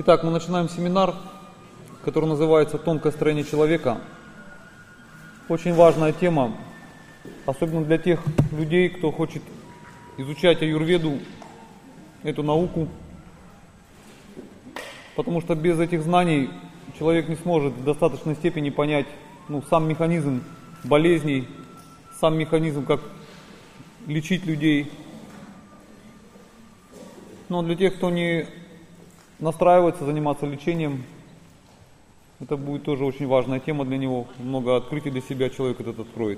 Итак, мы начинаем семинар, который называется «Тонкое строение человека». Очень важная тема, особенно для тех людей, кто хочет изучать аюрведу, эту науку, потому что без этих знаний человек не сможет в достаточной степени понять сам механизм болезней, сам механизм, как лечить людей. Но для тех, кто не настраивается заниматься лечением, это будет тоже очень важная тема для него. Много открытий для себя человек этот откроет.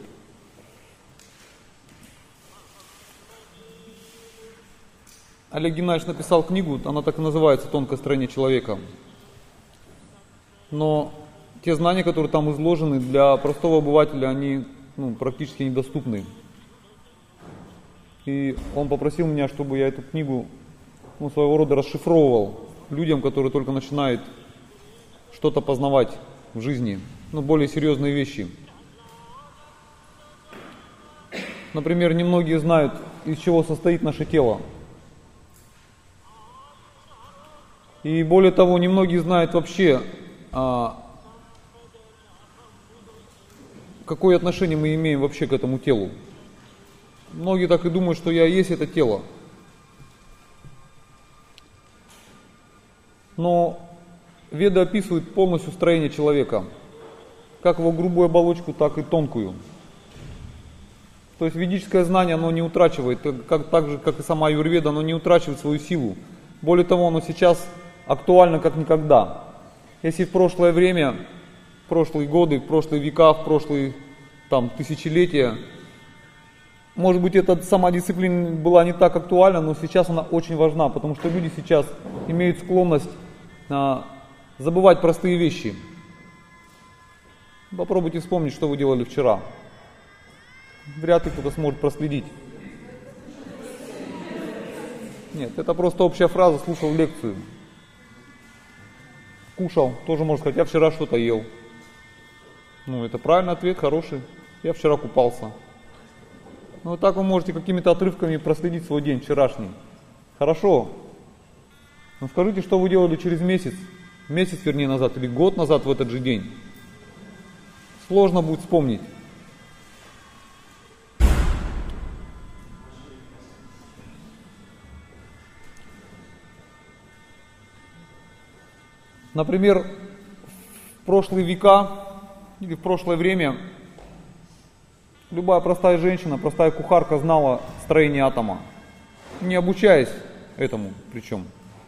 Олег Геннадьевич написал книгу, она так и называется «Тонкое строение человека». Но те знания, которые там изложены, для простого обывателя, они практически недоступны. И он попросил меня, чтобы я эту книгу своего рода расшифровывал людям, которые только начинают что-то познавать в жизни, более серьезные вещи. Например, немногие знают, из чего состоит наше тело. И более того, немногие знают вообще, какое отношение мы имеем вообще к этому телу. Многие так и думают, что я есть это тело. Но Веды описывают полностью строение человека, как его грубую оболочку, так и тонкую. То есть ведическое знание, оно не утрачивает, так же, как и сама аюрведа, оно не утрачивает свою силу. Более того, оно сейчас актуально как никогда. Если в прошлое время, в прошлые годы, в прошлые века, в прошлые тысячелетия, может быть, эта сама дисциплина была не так актуальна, но сейчас она очень важна, потому что люди сейчас имеют склонность забывать простые вещи. Попробуйте вспомнить, что вы делали вчера. Вряд ли кто-то сможет проследить. Нет, это просто общая фраза, слушал лекцию. Кушал, тоже можно сказать, я вчера что-то ел. Это правильный ответ, хороший. Я вчера купался. Вот так вы можете какими-то отрывками проследить свой день вчерашний. Хорошо. Но скажите, что вы делали через месяц назад или год назад в этот же день. Сложно будет вспомнить. Например, в прошлые века или в прошлое время любая простая женщина, простая кухарка знала строение атома, не обучаясь этому причем.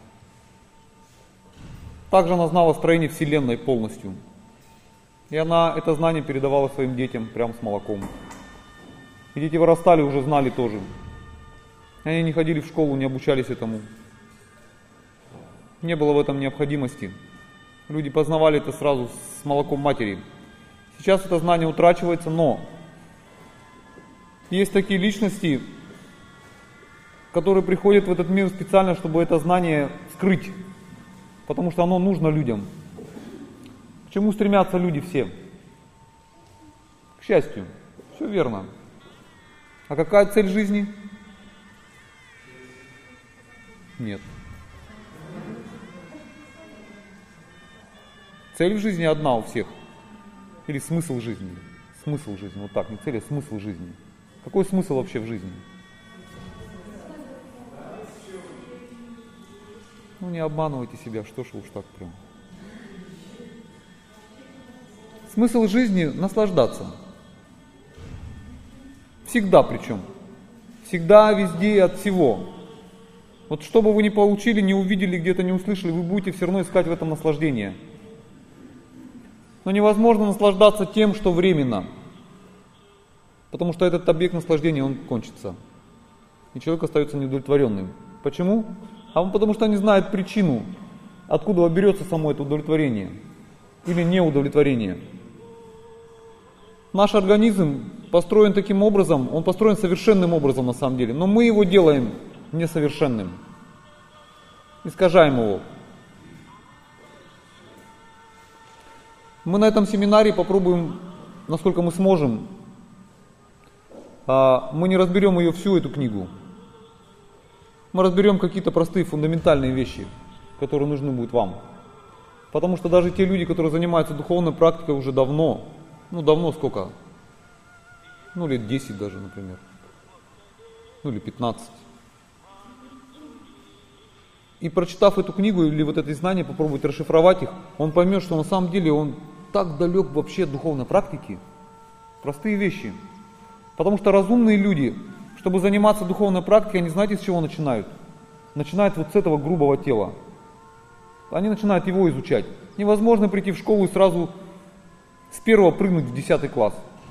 Также она знала строение Вселенной полностью. И она это знание передавала своим детям прямо с молоком. И дети вырастали, уже знали тоже. Они не ходили в школу, не обучались этому. Не было в этом необходимости. Люди познавали это сразу с молоком матери. Сейчас это знание утрачивается, но есть такие личности, которые приходят в этот мир специально, чтобы это знание скрыть. Потому что оно нужно людям. К чему стремятся люди все? К счастью. Все верно. А какая цель жизни? Нет. Цель в жизни одна у всех. Или смысл жизни. Смысл жизни. Вот так, не цель, а смысл жизни. Какой смысл вообще в жизни? Не обманывайте себя, что ж уж так прям. Смысл жизни – наслаждаться. Всегда причем. Всегда, везде и от всего. Вот что бы вы ни получили, не увидели, где-то не услышали, вы будете все равно искать в этом наслаждение. Но невозможно наслаждаться тем, что временно. Потому что этот объект наслаждения, он кончится. И человек остается неудовлетворенным. Почему? Потому что не знает причину, откуда берется само это удовлетворение или неудовлетворение. Наш организм построен таким образом, он построен совершенным образом на самом деле, но мы его делаем несовершенным, искажаем его. Мы на этом семинаре попробуем, насколько мы сможем, мы не разберем всю эту книгу. Мы разберем какие-то простые фундаментальные вещи. которые нужны будут вам. Потому что даже те люди, которые занимаются духовной практикой уже давно, давно сколько? Лет 10 даже, например. Или 15. И прочитав эту книгу или вот эти знания, попробовать расшифровать их, он поймет, что на самом деле он так далек вообще от духовной практики. Простые вещи. Потому что разумные люди, чтобы заниматься духовной практикой, они знаете, с чего начинают? Начинают вот с этого грубого тела. Они начинают его изучать. Невозможно прийти в школу и сразу с первого прыгнуть в 10 класс.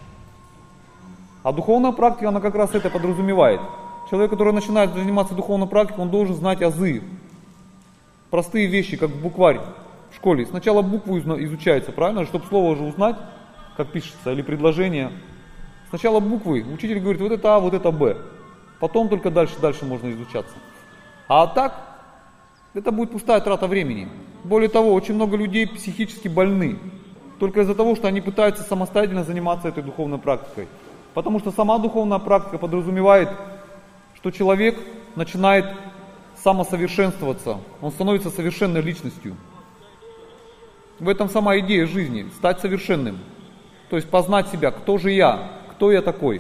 А духовная практика, она как раз это подразумевает. Человек, который начинает заниматься духовной практикой, он должен знать азы. Простые вещи, как букварь в школе. Сначала буквы изучаются, правильно? Чтобы слово уже узнать, как пишется, или предложение. Сначала буквы. Учитель говорит, вот это А, вот это Б. Потом только дальше можно изучаться. А так, это будет пустая трата времени. Более того, очень много людей психически больны. Только из-за того, что они пытаются самостоятельно заниматься этой духовной практикой. Потому что сама духовная практика подразумевает, что человек начинает самосовершенствоваться. Он становится совершенной личностью. В этом сама идея жизни. Стать совершенным. То есть познать себя. Кто же я? Кто я такой?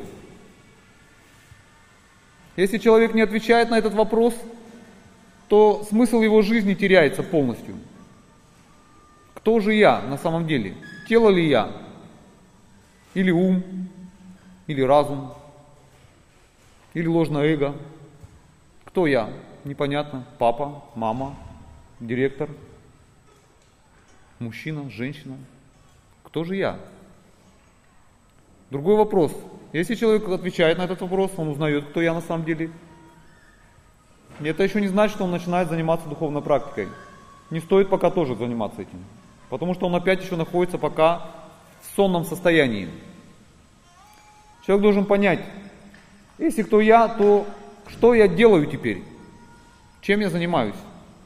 Если человек не отвечает на этот вопрос, то смысл его жизни теряется полностью. Кто же я на самом деле? Тело ли я? Или ум? Или разум? Или ложное эго? Кто я? Непонятно. Папа, мама, директор, мужчина, женщина. Кто же я? Другой вопрос. Если человек отвечает на этот вопрос, он узнает, кто я на самом деле. И это еще не значит, что он начинает заниматься духовной практикой. Не стоит пока тоже заниматься этим. Потому что он опять еще находится пока в сонном состоянии. Человек должен понять, если кто я, то что я делаю теперь? Чем я занимаюсь?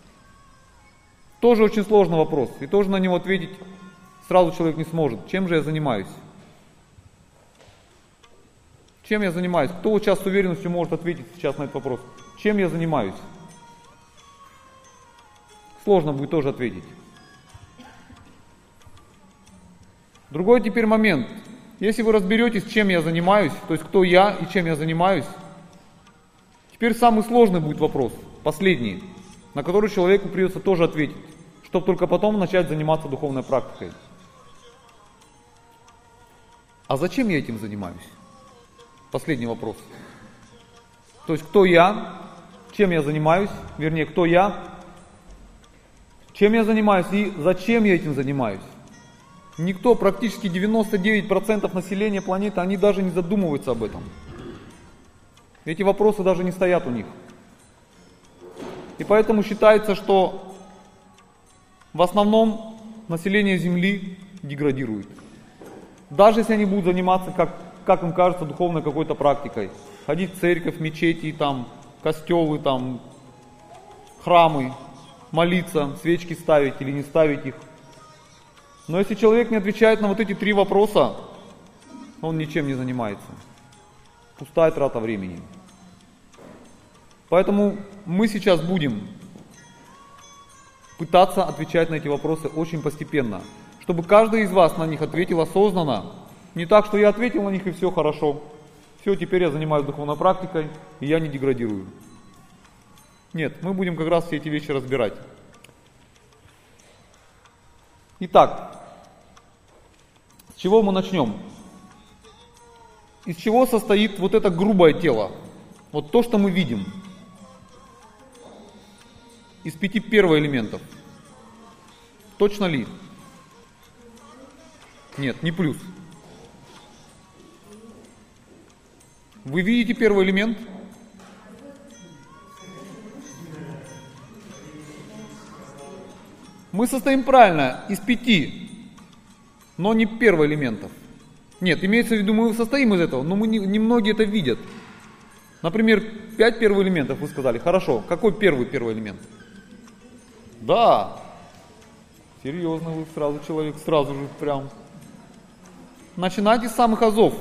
Тоже очень сложный вопрос. И тоже на него ответить сразу человек не сможет. Чем же я занимаюсь? Чем я занимаюсь? Кто вот сейчас с уверенностью может ответить сейчас на этот вопрос? Чем я занимаюсь? Сложно будет тоже ответить. Другой теперь момент. Если вы разберетесь, чем я занимаюсь, то есть кто я и чем я занимаюсь, теперь самый сложный будет вопрос, последний, на который человеку придется тоже ответить, чтобы только потом начать заниматься духовной практикой. А зачем я этим занимаюсь? Последний вопрос. То есть кто я, чем я занимаюсь, вернее, кто я, чем я занимаюсь и зачем я этим занимаюсь. Никто, практически 99% населения планеты, они даже не задумываются об этом. Эти вопросы даже не стоят у них. И поэтому считается, что в основном население Земли деградирует. Даже если они будут заниматься, как им кажется, духовной какой-то практикой. Ходить в церковь, мечети, там, костелы, там, храмы, молиться, свечки ставить или не ставить их. Но если человек не отвечает на вот эти 3 вопроса, он ничем не занимается. Пустая трата времени. Поэтому мы сейчас будем пытаться отвечать на эти вопросы очень постепенно, чтобы каждый из вас на них ответил осознанно. Не так, что я ответил на них и все хорошо. Все, теперь я занимаюсь духовной практикой, и я не деградирую. Нет, мы будем как раз все эти вещи разбирать. Итак, с чего мы начнем? Из чего состоит вот это грубое тело? Вот то, что мы видим. Из 5 первоэлементов. Точно ли? Нет, не плюс. Вы видите первый элемент? Мы состоим правильно из 5, но не первоэлементов. Нет, имеется в виду, мы состоим из этого, но немногие это видят. Например, 5 первоэлементов вы сказали. Хорошо, какой первый элемент? Да, серьезно вы сразу человек, сразу же прям. Начинайте с самых азов.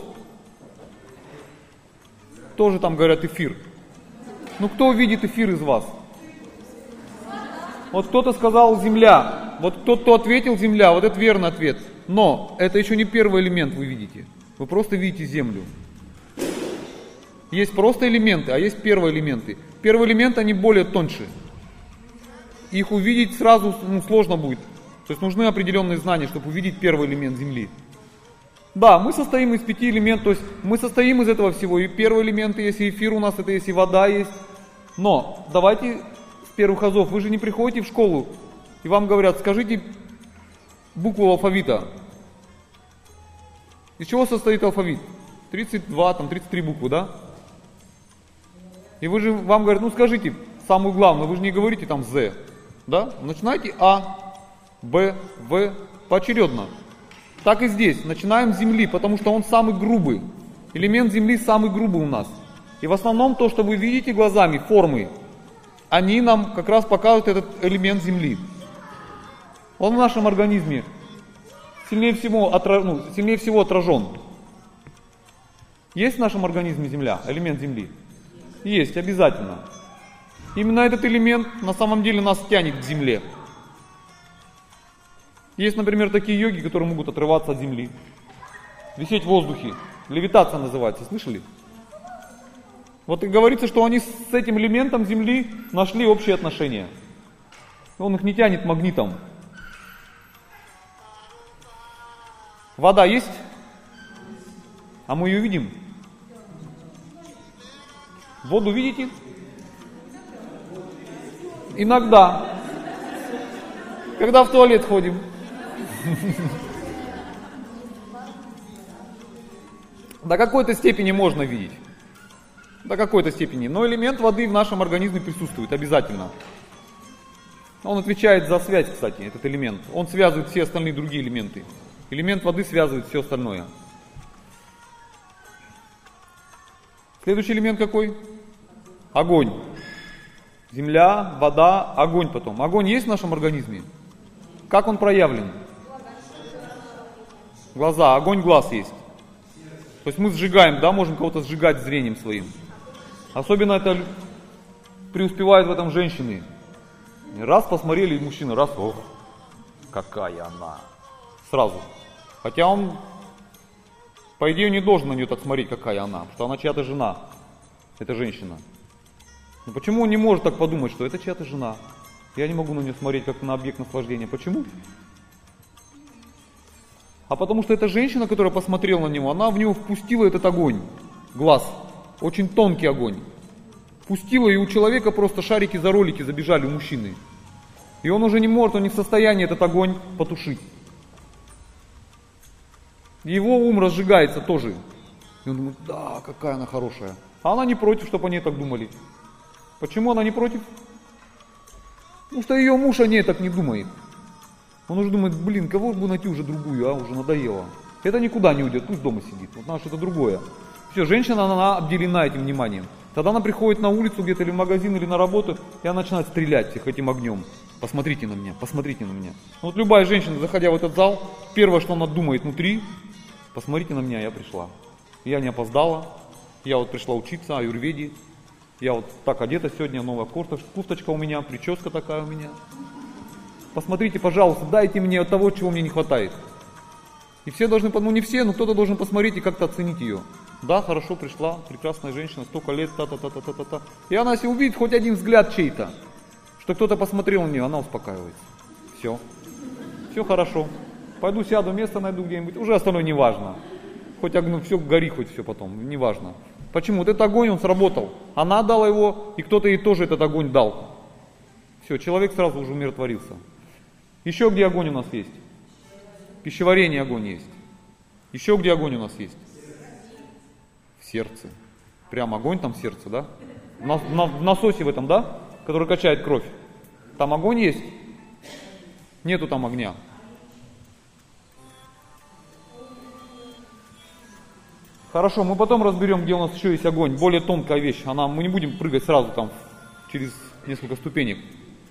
Тоже там говорят эфир. Ну кто видит эфир из вас? Вот кто-то сказал земля, вот тот, кто ответил земля, вот это верный ответ. Но это еще не первый элемент вы видите. Вы просто видите землю. Есть просто элементы, а есть первые элементы. Первые элементы, они более тоньше. Их увидеть сразу сложно будет. То есть нужны определенные знания, чтобы увидеть первый элемент Земли. Да, мы состоим из 5 элементов, то есть мы состоим из этого всего. И первый элемент есть, и эфир у нас, это есть, и вода есть. Но давайте с первых азов, вы же не приходите в школу, и вам говорят, скажите букву алфавита. Из чего состоит алфавит? 32, там 33 буквы, да? И вам говорят, ну скажите самую главную, вы же не говорите там З, да? Начинайте А, Б, В поочередно. Так и здесь, начинаем с Земли, потому что он самый грубый. Элемент Земли самый грубый у нас. И в основном то, что вы видите глазами, формы, они нам как раз показывают этот элемент Земли. Он в нашем организме сильнее всего отражен. Есть в нашем организме Земля, элемент Земли? Есть, обязательно. Именно этот элемент на самом деле нас тянет к Земле. Есть, например, такие йоги, которые могут отрываться от Земли, висеть в воздухе. Левитация называется, слышали? Вот и говорится, что они с этим элементом Земли нашли общие отношения. Он их не тянет магнитом. Вода есть? А мы ее видим? Воду видите? Иногда. Когда в туалет ходим. До какой-то степени можно видеть. До какой-то степени. Но элемент воды в нашем организме присутствует обязательно. Он отвечает за связь, кстати, этот элемент. Он связывает все остальные другие элементы. Элемент воды связывает все остальное. Следующий элемент какой? Огонь. Земля, вода, огонь потом. Огонь есть в нашем организме? Как он проявлен? Глаза. Огонь глаз есть. То есть мы сжигаем, да, можем кого-то сжигать зрением своим. Особенно это преуспевают в этом женщины. Раз посмотрели, и мужчина, раз, ох, какая она. Сразу. Хотя он, по идее, не должен на нее так смотреть, какая она, потому что она чья-то жена, это женщина. Но почему он не может так подумать, что это чья-то жена? Я не могу на нее смотреть, как на объект наслаждения. Почему? А потому что эта женщина, которая посмотрела на него, она в него впустила этот огонь, глаз, очень тонкий огонь. Пустила, и у человека просто шарики за ролики забежали у мужчины. И он уже не может, он не в состоянии этот огонь потушить. Его ум разжигается тоже. И он думает, да, какая она хорошая. А она не против, чтобы они так думали. Почему она не против? Потому что ее муж о ней так не думает. Он уже думает, блин, кого бы найти уже другую, уже надоело. Это никуда не уйдет, пусть дома сидит, вот надо что-то другое. Все, женщина, она обделена этим вниманием. Тогда она приходит на улицу где-то или в магазин, или на работу, и она начинает стрелять всех этим огнем. Посмотрите на меня, посмотрите на меня. Вот любая женщина, заходя в этот зал, первое, что она думает внутри, посмотрите на меня, я пришла. Я не опоздала, я вот пришла учиться аюрведе, я вот так одета сегодня, новая курточка у меня, прическа такая у меня. Посмотрите, пожалуйста, дайте мне того, чего мне не хватает. И все должны, ну не все, но кто-то должен посмотреть и как-то оценить ее. Да, хорошо, пришла, прекрасная женщина, столько лет, та-та-та-та-та-та. И она, если увидит хоть один взгляд чей-то, что кто-то посмотрел на нее, она успокаивается. Все. Все хорошо. Пойду сяду, место найду где-нибудь, уже остальное не важно. Хоть огонь, все, гори хоть все потом, не важно. Почему? Вот этот огонь, он сработал. Она дала его, и кто-то ей тоже этот огонь дал. Все, человек сразу уже умиротворился. Еще где огонь у нас есть? Пищеварение огонь есть. Еще где огонь у нас есть? В сердце. Прям огонь там в сердце, да? В насосе в этом, да? Который качает кровь. Там огонь есть? Нету там огня. Хорошо, мы потом разберем, где у нас еще есть огонь. Более тонкая вещь. Мы не будем прыгать сразу там через несколько ступенек.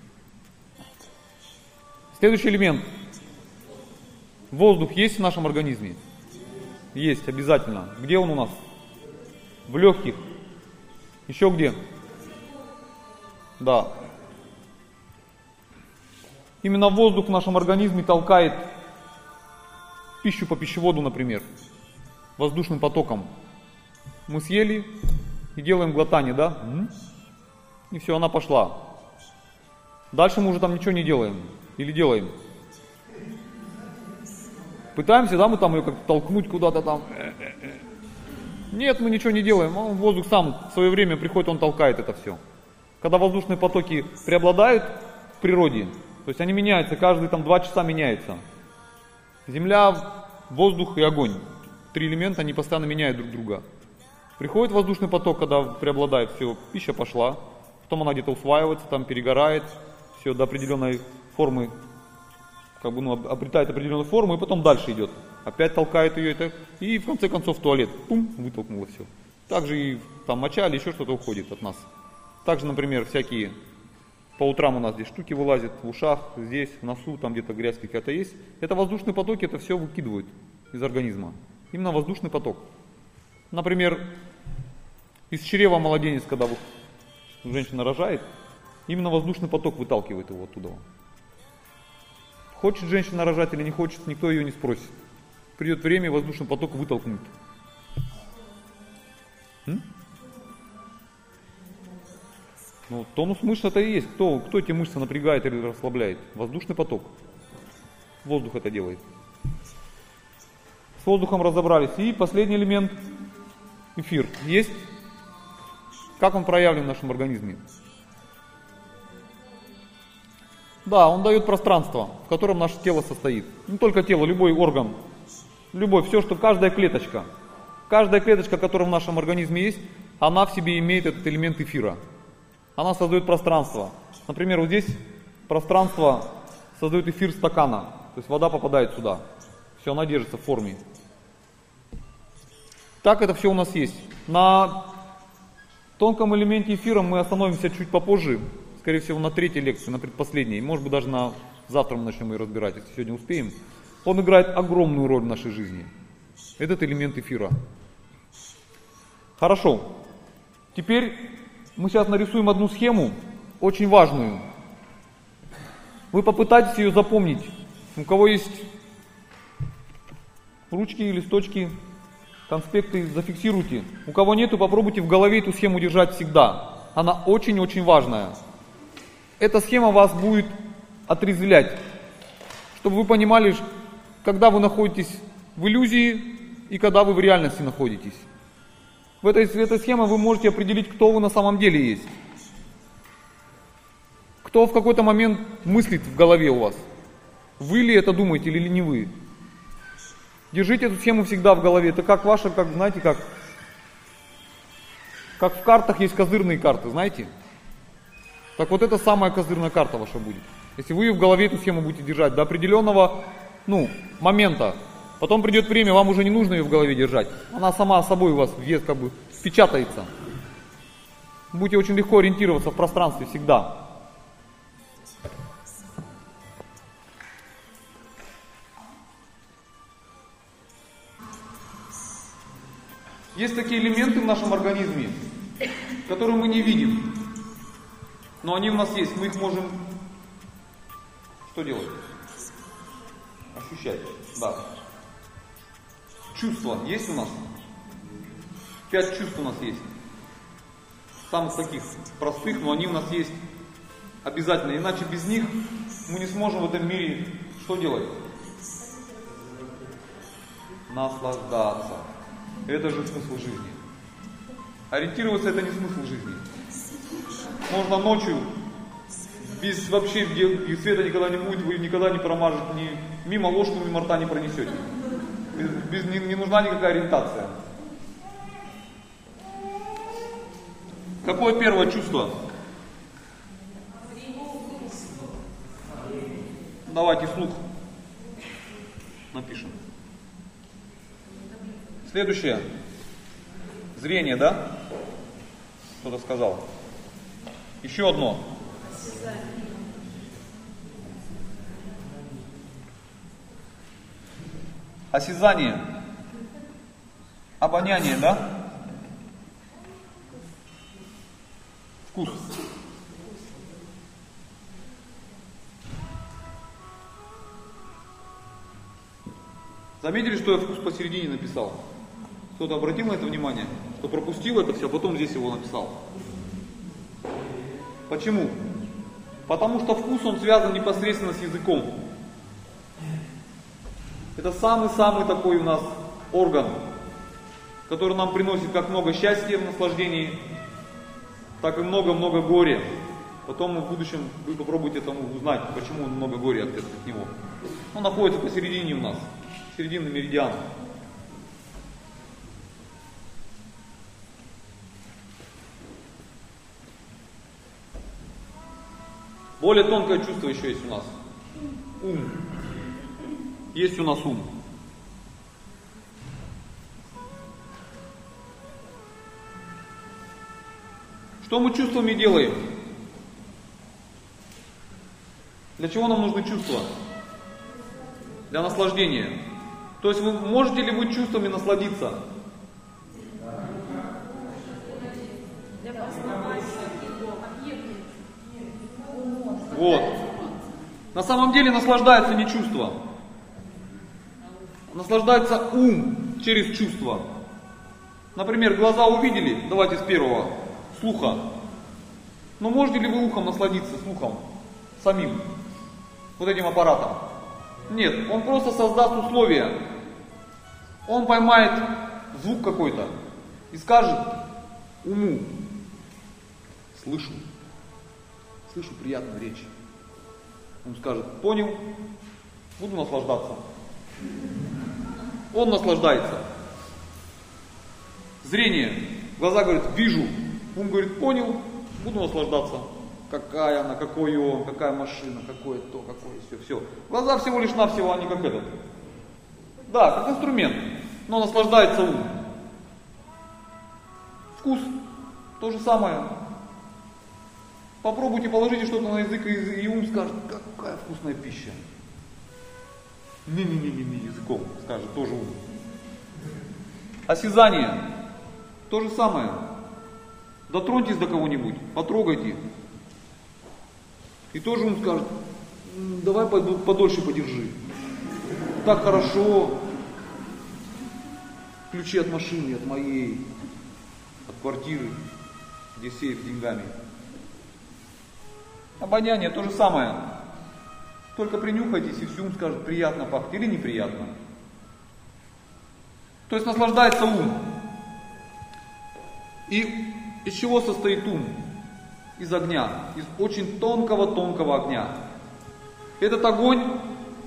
Следующий элемент. Воздух есть в нашем организме? Есть, обязательно. Где он у нас? В легких. Еще где? Да. Именно воздух в нашем организме толкает пищу по пищеводу, например, воздушным потоком. Мы съели и делаем глотание, да? И все, она пошла. Дальше мы уже там ничего не делаем. Или делаем. Пытаемся, да, мы там ее как-то толкнуть куда-то там. Нет, мы ничего не делаем. Воздух сам в свое время приходит, он толкает это все. Когда воздушные потоки преобладают в природе, то есть они меняются, каждые там 2 часа меняется. Земля, воздух и огонь. 3 элемента, они постоянно меняют друг друга. Приходит воздушный поток, когда преобладает все, пища пошла, потом она где-то усваивается, там перегорает, все до определенной формы, как бы, обретает определенную форму, и потом дальше идет. Опять толкает ее, и в конце концов в туалет, пум, вытолкнуло все. Также и там моча или еще что-то уходит от нас. Также, например, всякие, по утрам у нас здесь штуки вылазят, в ушах, здесь, в носу, там где-то грязь какая-то есть. Это воздушные потоки, это все выкидывают из организма. Именно воздушный поток. Например, из чрева младенец, когда женщина рожает, именно воздушный поток выталкивает его оттуда. Хочет женщина рожать или не хочет, никто ее не спросит. Придет время, и воздушный поток вытолкнут. Ну, тонус мышц это и есть. Кто эти мышцы напрягает или расслабляет? Воздушный поток. Воздух это делает. С воздухом разобрались. И последний элемент — эфир. Есть? Как он проявлен в нашем организме? Да, он дает пространство, в котором наше тело состоит. Не только тело, любой орган. Любой, все, что каждая клеточка, которая в нашем организме есть, она в себе имеет этот элемент эфира. Она создает пространство. Например, вот здесь пространство создает эфир стакана. То есть вода попадает сюда. Все, она держится в форме. Так это все у нас есть. На тонком элементе эфира мы остановимся чуть попозже. Скорее всего, на 3-й лекции, на предпоследней. Может быть, даже завтра мы начнем ее разбирать, если сегодня успеем. Он играет огромную роль в нашей жизни. Этот элемент эфира. Хорошо. Теперь мы сейчас нарисуем одну схему, очень важную. Вы попытайтесь ее запомнить. У кого есть ручки, листочки, конспекты, зафиксируйте. У кого нету, попробуйте в голове эту схему держать всегда. Она очень-очень важная. Эта схема вас будет отрезвлять, чтобы вы понимали, когда вы находитесь в иллюзии и когда вы в реальности находитесь. В этой схеме вы можете определить, кто вы на самом деле есть. Кто в какой-то момент мыслит в голове у вас. Вы ли это думаете или не вы. Держите эту схему всегда в голове. Это как ваша, знаете, как в картах есть козырные карты, знаете? Так вот это самая козырная карта ваша будет. Если вы в голове эту схему будете держать до определенного момента, потом придет время, вам уже не нужно ее в голове держать. Она сама собой у вас впечатается. Будете очень легко ориентироваться в пространстве всегда. Есть такие элементы в нашем организме, которые мы не видим. Но они у нас есть, мы их можем что делать? Ощущать, да. Чувства есть у нас? 5 чувств у нас есть. Самых таких простых, но они у нас есть обязательно. Иначе без них мы не сможем в этом мире что делать? Наслаждаться. Это же смысл жизни. Ориентироваться — это не смысл жизни. Можно ночью, без вообще, где света никогда не будет, вы никогда не промажете, мимо ложку, мимо рта не пронесете. Не нужна никакая ориентация. Какое первое чувство? Давайте вслух напишем. Следующее. Зрение, да? Кто-то сказал. Еще одно. Осязание. Обоняние, да? Вкус. Заметили, что я вкус посередине написал? Кто-то обратил на это внимание? Что пропустил это все, а потом здесь его написал. Почему? Потому что вкус, он связан непосредственно с языком. Это самый-самый такой у нас орган, который нам приносит как много счастья в наслаждении, так и много-много горя. Потом в будущем вы попробуйте тому узнать, почему много горя от него. Он находится посередине у нас, серединный меридиан. Более тонкое чувство еще есть у нас. Ум. Есть у нас ум. Что мы чувствами делаем? Для чего нам нужны чувства? Для наслаждения. То есть можете ли вы чувствами насладиться? Вот. На самом деле наслаждается не чувство. Наслаждается ум через чувство. Например, глаза увидели, давайте с первого, слуха. Но можете ли вы ухом насладиться, слухом, самим, вот этим аппаратом? Нет, он просто создаст условия. Он поймает звук какой-то и скажет уму: слышу приятную речь. Он скажет: понял, буду наслаждаться. Он наслаждается. Зрение. Глаза говорят: вижу. Ум говорит: понял, буду наслаждаться. Какая она, какой он, какая машина, какое то, какое все. Глаза всего лишь навсего, они как этот. Да, как инструмент, но наслаждается ум. Вкус. То же самое. Попробуйте, положите что-то на язык, и ум скажет: какая вкусная пища. Не-не-не, языком скажет тоже ум. Осязание. То же самое. Дотроньтесь до кого-нибудь, потрогайте. И тоже ум скажет: давай подольше подержи. Так хорошо. Ключи от машины, от моей, от квартиры, где сейф с деньгами. Обоняние то же самое. Только принюхайтесь, и все, ум скажет: приятно пахнет или неприятно. То есть наслаждается ум. И из чего состоит ум? Из огня, из очень тонкого огня. Этот огонь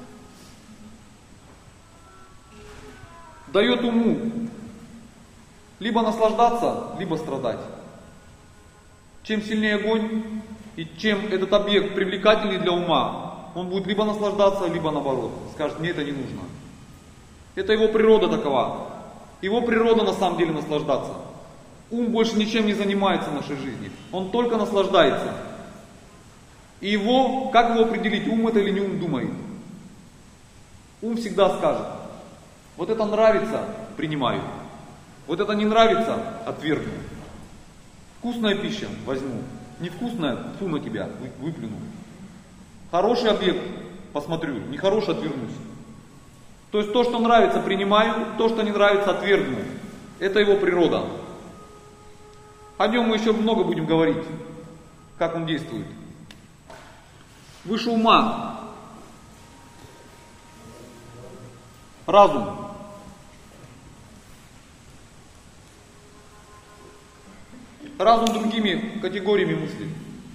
дает уму либо наслаждаться, либо страдать. Чем сильнее огонь, и чем этот объект привлекательный для ума, он будет либо наслаждаться, либо наоборот. Скажет: мне это не нужно. Это его природа такова. Его природа на самом деле наслаждаться. Ум больше ничем не занимается в нашей жизни. Он только наслаждается. И как его определить, ум это или не ум думает? Ум всегда скажет: вот это нравится, принимаю. Вот это не нравится, отвергну. Вкусная пища, возьму. Невкусная, фу на тебя, выплюну. Хороший объект, посмотрю, нехороший, отвернусь. То есть то, что нравится, принимаю, то, что не нравится, отвергну. Это его природа. О нем мы еще много будем говорить, как он действует. Выше ума. Разум. Разум другими категориями мыслей.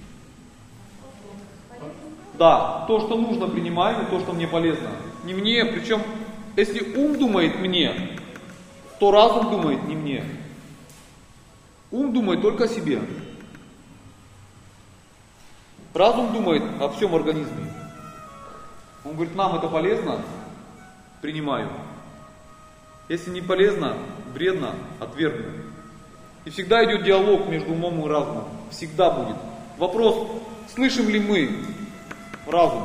Да, то, что нужно, принимаю, то, что мне полезно. Не мне, причем, если ум думает мне, то разум думает не мне. Ум думает только о себе. Разум думает о всем организме. Он говорит: нам это полезно, принимаю. Если не полезно, вредно, отвергну. И всегда идет диалог между умом и разумом. Всегда будет. Вопрос: слышим ли мы разум?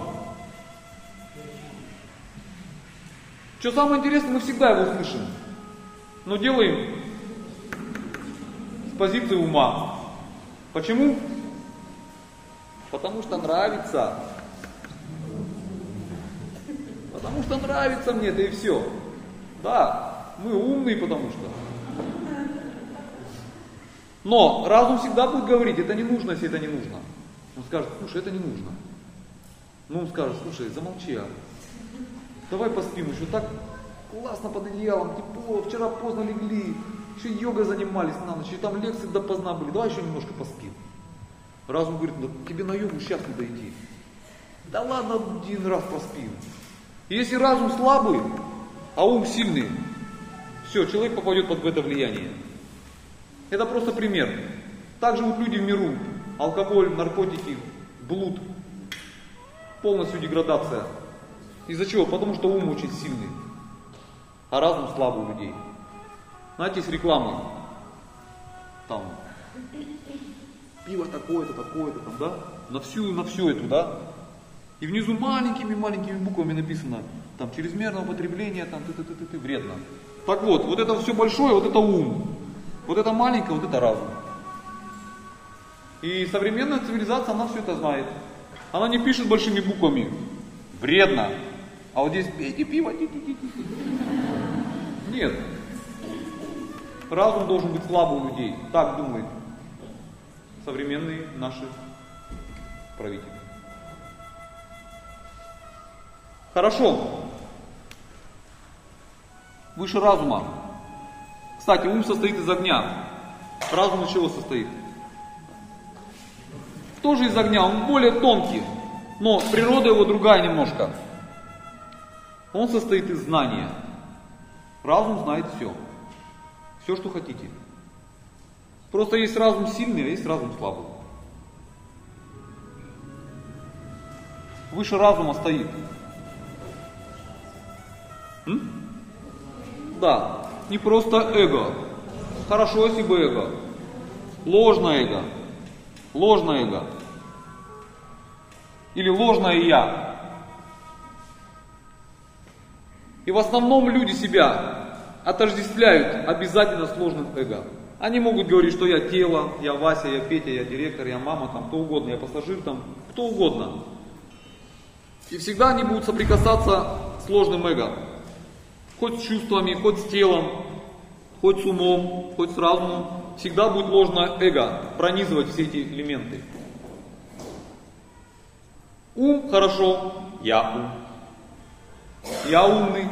Что самое интересное, мы всегда его слышим. Но делаем с позиции ума. Почему? Потому что нравится. Потому что нравится мне, да и все. Да, мы умные, потому что. Но разум всегда будет говорить, это не нужно, если это не нужно. Он скажет, слушай, это не нужно. Но он скажет, слушай, замолчи, давай поспим, еще так классно под одеялом, тепло, вчера поздно легли, еще йогой занимались на ночь, и там лекции допоздна были, давай еще немножко поспим. Разум говорит, ну, тебе на йогу сейчас надо идти. Да ладно, один раз поспим. И если разум слабый, а ум сильный, все, человек попадет под это влияние. Это просто пример. Так живут люди в миру. Алкоголь, наркотики, блуд. Полностью деградация. Из-за чего? Потому что ум очень сильный, а разум слабый у людей. Знаете, есть рекламы. Там пиво такое-то, такое-то, там, да? На всю эту, да? И внизу маленькими буквами написано, там, чрезмерное употребление, там, ты, вредно. Так вот это все большое, вот это ум. Вот это маленькое, вот это разум. И современная цивилизация, она все это знает. Она не пишет большими буквами, вредно. А вот здесь пейте пиво, Нет. Разум должен быть слабый у людей. Так думают современные наши правители. Хорошо. Выше разума. Кстати, ум состоит из огня. Разум из чего состоит? Тоже из огня, он более тонкий, но природа его другая немножко. Он состоит из знания. Разум знает все. Все, что хотите. Просто есть разум сильный, а есть разум слабый. Выше разума стоит. Да, не просто эго. Хорошо, если бы эго. Ложное эго. Ложное эго. Или ложное я. И в основном люди себя отождествляют обязательно с ложным эго. Они могут говорить, что я тело, я Вася, я Петя, я директор, я мама, там, кто угодно, я пассажир, там, кто угодно. И всегда они будут соприкасаться с ложным эго. Хоть с чувствами, хоть с телом, хоть с умом, хоть с разумом. Всегда будет ложное эго пронизывать все эти элементы. Ум хорошо, я ум. Я умный.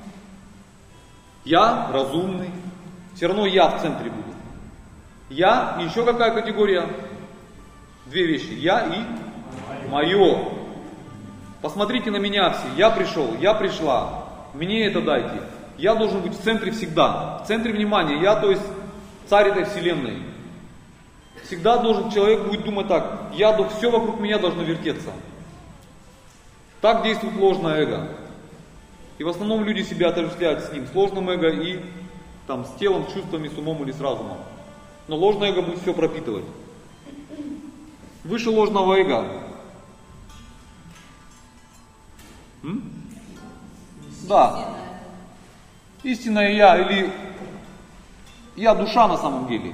Я разумный. Все равно я в центре буду. Я и еще какая категория? Две вещи. Я и мое. Посмотрите на меня все. Я пришел, я пришла. Мне это дайте. Я должен быть в центре всегда. В центре внимания. Я, то есть, царь этой вселенной. Всегда должен человек будет думать так. Все вокруг меня должно вертеться. Так действует ложное эго. И в основном люди себя отождествляют с ним. С ложным эго и там, с телом, с чувствами, с умом или с разумом. Но ложное эго будет все пропитывать. Выше ложного эго. Да. Истинное я или я душа на самом деле.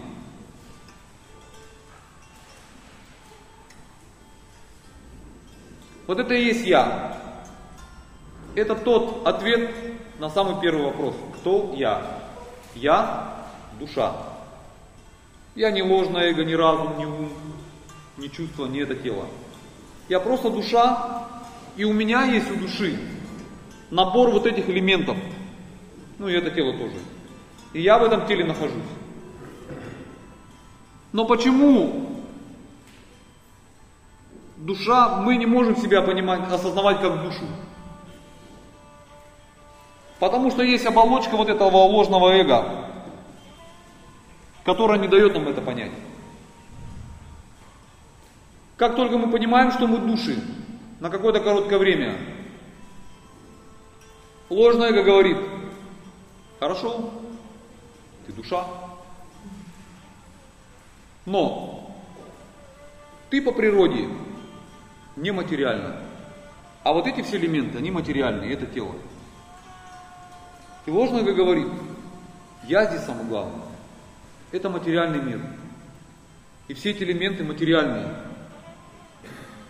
Вот это и есть я. Это тот ответ на самый первый вопрос. Кто я? Я душа. Я не ложное эго, не разум, не ум, не чувство, не это тело. Я просто душа, и у меня есть у души набор вот этих элементов. Ну и это тело тоже. И я в этом теле нахожусь. Но почему душа, мы не можем себя понимать, осознавать как душу? Потому что есть оболочка вот этого ложного эго, которая не дает нам это понять. Как только мы понимаем, что мы души на какое-то короткое время, ложное эго говорит: хорошо, ты душа, но ты по природе нематериальна. А вот эти все элементы, они материальные, это тело. И ложное эго говорит: я здесь самое главное. Это материальный мир. И все эти элементы материальные.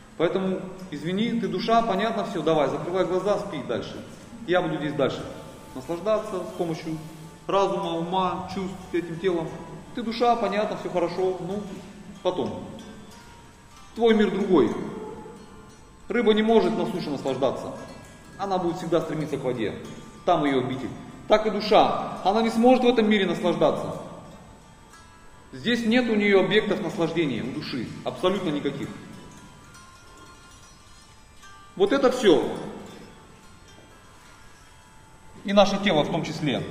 Поэтому, извини, ты душа, понятно все, давай, закрывай глаза, спи дальше. Я буду здесь дальше. наслаждаться с помощью разума, ума, чувств этим телом. Ты душа, понятно, все хорошо, ну, потом. Твой мир другой. Рыба не может на суше наслаждаться. Она будет всегда стремиться к воде. Там ее обитель. Так и душа. Она не сможет в этом мире наслаждаться. Здесь нет у нее объектов наслаждения, у души. Абсолютно никаких. Вот это все. И наше тело в том числе.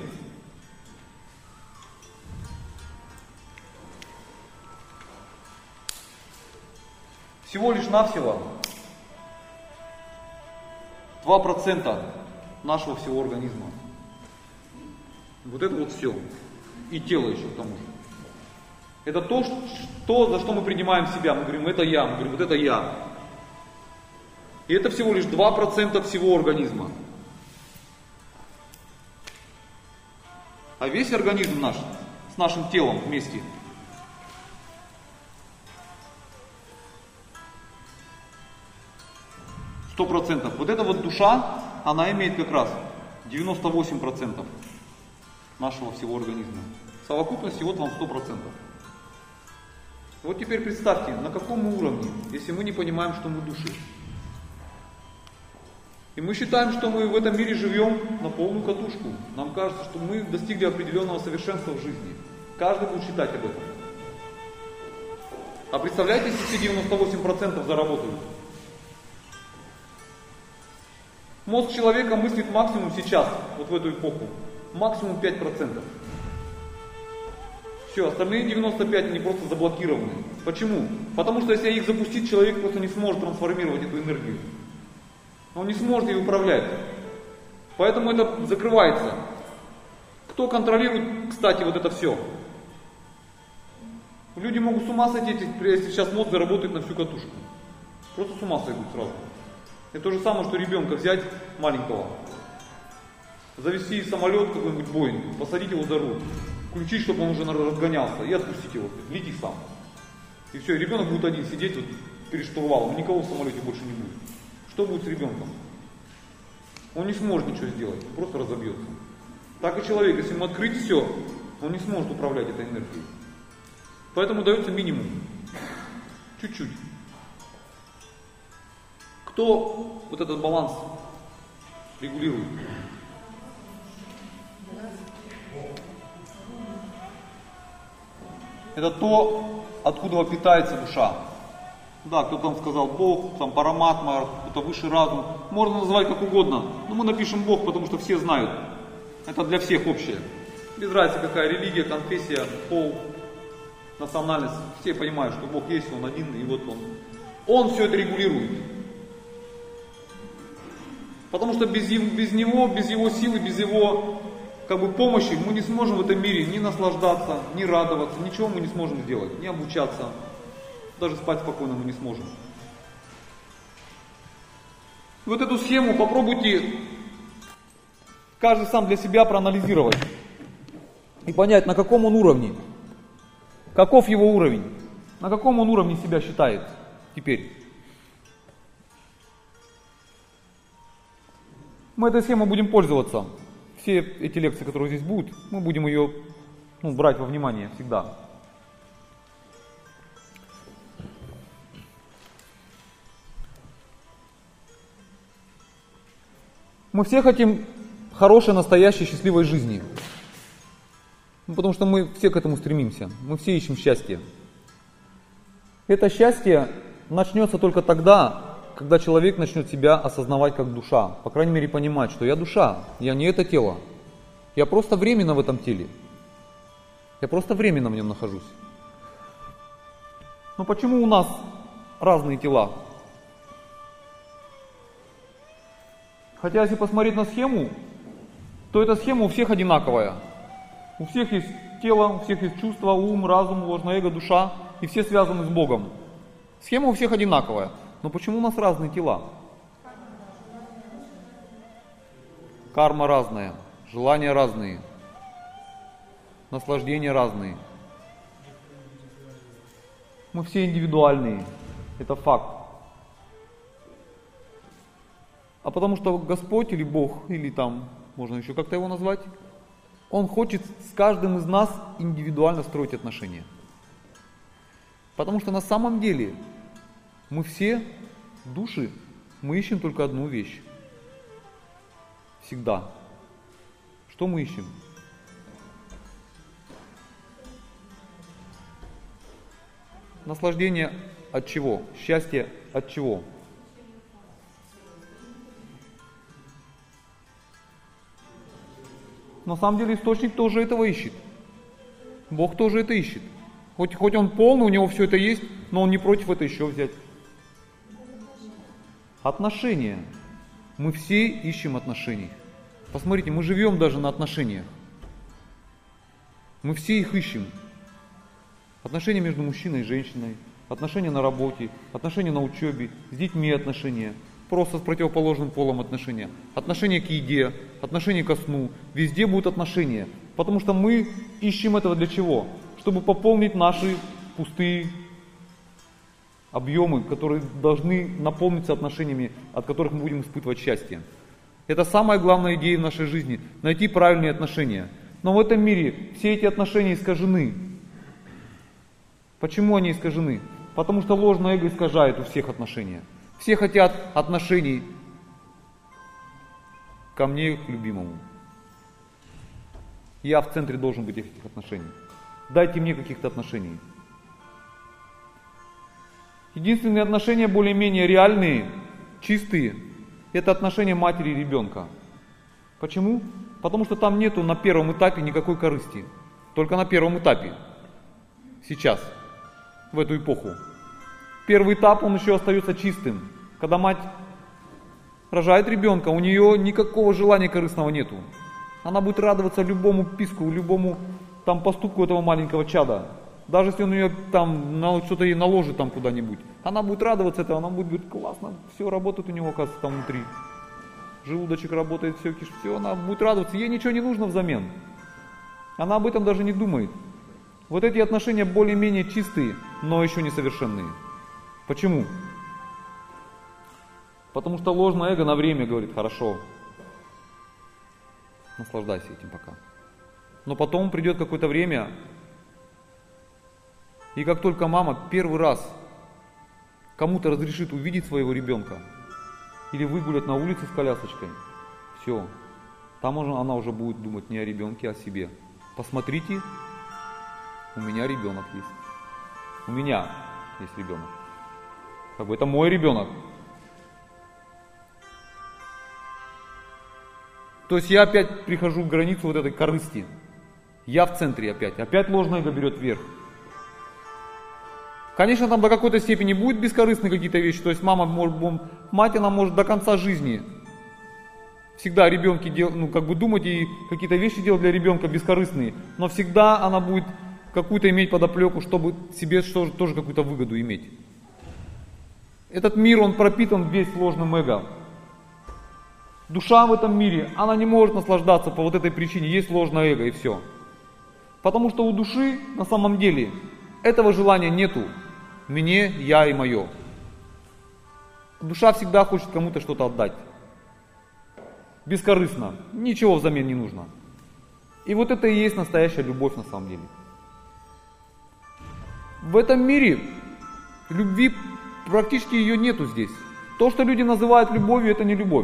Всего лишь навсего 2% нашего всего организма. Вот это вот все. И тело еще к тому же. Это то, за что мы принимаем себя. Мы говорим, это я. Мы говорим, вот это я. И это всего лишь 2% всего организма. А весь организм наш, с нашим телом вместе, %. Вот эта вот душа, она имеет как раз 98% нашего всего организма. Совокупность всего вам 100%. Вот теперь представьте, на каком уровне, если мы не понимаем, что мы души. И мы считаем, что мы в этом мире живем на полную катушку. Нам кажется, что мы достигли определенного совершенства в жизни. Каждый будет считать об этом. А представляете, если все 98% заработают? Мозг человека мыслит максимум сейчас, вот в эту эпоху, максимум 5%. Все, остальные 95% они просто заблокированы. Почему? Потому что если их запустить, человек просто не сможет трансформировать эту энергию. Он не сможет ее управлять. Поэтому это закрывается. Кто контролирует, кстати, вот это все? Люди могут с ума сойти, если сейчас мозг заработает на всю катушку. Просто с ума сойдут сразу. Это то же самое, что ребенка взять маленького, завести самолет какой-нибудь Боинг, посадить его за руль, включить, чтобы он уже разгонялся, и отпустить его, лети сам. И все, и ребенок будет один сидеть вот перед штурвалом, никого в самолете больше не будет. Что будет с ребенком? Он не сможет ничего сделать, он просто разобьется. Так и человек, если ему открыть все, он не сможет управлять этой энергией. Поэтому дается минимум. Чуть-чуть. Кто вот этот баланс регулирует? Это то, откуда питается душа. Да, кто там сказал Бог, там Параматма, кто-то высший разум. Можно называть как угодно. Но мы напишем Бог, потому что все знают. Это для всех общее. Без разницы какая религия, конфессия, пол, национальность. Все понимают, что Бог есть, Он один, и вот Он. Он все это регулирует. Потому что без Него, без Его силы, без Его помощи мы не сможем в этом мире ни наслаждаться, ни радоваться, ничего мы не сможем сделать, ни обучаться, даже спать спокойно мы не сможем. Вот эту схему попробуйте каждый сам для себя проанализировать и понять, на каком он уровне, каков его уровень, на каком он уровне себя считает теперь. Мы этой схемой будем пользоваться. Все эти лекции, которые здесь будут, мы будем ее брать во внимание всегда. Мы все хотим хорошей, настоящей, счастливой жизни. Потому что мы все к этому стремимся. Мы все ищем счастье. Это счастье начнется только тогда, когда человек начнет себя осознавать как душа. По крайней мере понимать, что я душа, я не это тело. Я просто временно в этом теле. Я просто временно в нем нахожусь. Но почему у нас разные тела? Хотя если посмотреть на схему, то эта схема у всех одинаковая. У всех есть тело, у всех есть чувства, ум, разум, ложное эго, душа. И все связаны с Богом. Схема у всех одинаковая. Но почему у нас разные тела? Карма разная, желания разные, наслаждения разные. Мы все индивидуальные, это факт. А потому что Господь или Бог, или там можно еще как-то его назвать, он хочет с каждым из нас индивидуально строить отношения. Потому что на самом деле мы все души, мы ищем только одну вещь. Всегда. Что мы ищем? Наслаждение от чего? Счастье от чего? На самом деле источник тоже этого ищет. Бог тоже это ищет. Хоть он полный, у него все это есть, но он не против это еще взять. Отношения. Мы все ищем отношений. Посмотрите, мы живем даже на отношениях. Мы все их ищем. Отношения между мужчиной и женщиной, отношения на работе, отношения на учебе, с детьми отношения, просто с противоположным полом отношения, отношения к еде, отношения ко сну. Везде будут отношения. Потому что мы ищем этого для чего? Чтобы пополнить наши пустые объемы, которые должны наполниться отношениями, от которых мы будем испытывать счастье. Это самая главная идея в нашей жизни – найти правильные отношения. Но в этом мире все эти отношения искажены. Почему они искажены? Потому что ложное эго искажает у всех отношения. Все хотят отношений ко мне, к любимому. Я в центре должен быть этих отношений. Дайте мне каких-то отношений. Единственные отношения более-менее реальные, чистые, это отношения матери и ребенка. Почему? Потому что там нету на первом этапе никакой корысти. Только на первом этапе. Сейчас. В эту эпоху. Первый этап, он еще остается чистым. Когда мать рожает ребенка, у нее никакого желания корыстного нету. Она будет радоваться любому писку, любому там поступку этого маленького чада. Даже если он ее там что-то ей наложит там куда-нибудь. Она будет радоваться этому, она будет говорить, классно, все работает у него, оказывается, там внутри. Желудочек работает, все, она будет радоваться, ей ничего не нужно взамен. Она об этом даже не думает. Вот эти отношения более-менее чистые, но еще несовершенные. Почему? Потому что ложное эго на время говорит, хорошо, наслаждайся этим пока. Но потом придет какое-то время, и как только мама первый раз кому-то разрешит увидеть своего ребенка, или выгулять на улице с колясочкой, все, там она уже будет думать не о ребенке, а о себе. Посмотрите, у меня ребенок есть. У меня есть ребенок. Как бы это мой ребенок. То есть я опять прихожу к границе вот этой корысти. Я в центре опять. Опять ложное эго берет вверх. Конечно, там до какой-то степени будет бескорыстны какие-то вещи. То есть мать, она может до конца жизни всегда о ребенке думать и какие-то вещи делать для ребенка бескорыстные. Но всегда она будет какую-то иметь подоплеку, чтобы себе тоже какую-то выгоду иметь. Этот мир, он пропитан весь ложным эго. Душа в этом мире, она не может наслаждаться по вот этой причине. Есть ложное эго и все. Потому что у души на самом деле этого желания нету. Мне, я и мое. Душа всегда хочет кому-то что-то отдать. Бескорыстно. Ничего взамен не нужно. И вот это и есть настоящая любовь на самом деле. В этом мире любви практически ее нету здесь. То, что люди называют любовью, это не любовь.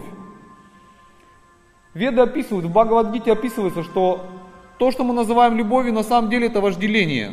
Веды описывают, в Бхагавад-гите описывается, что то, что мы называем любовью, на самом деле это вожделение.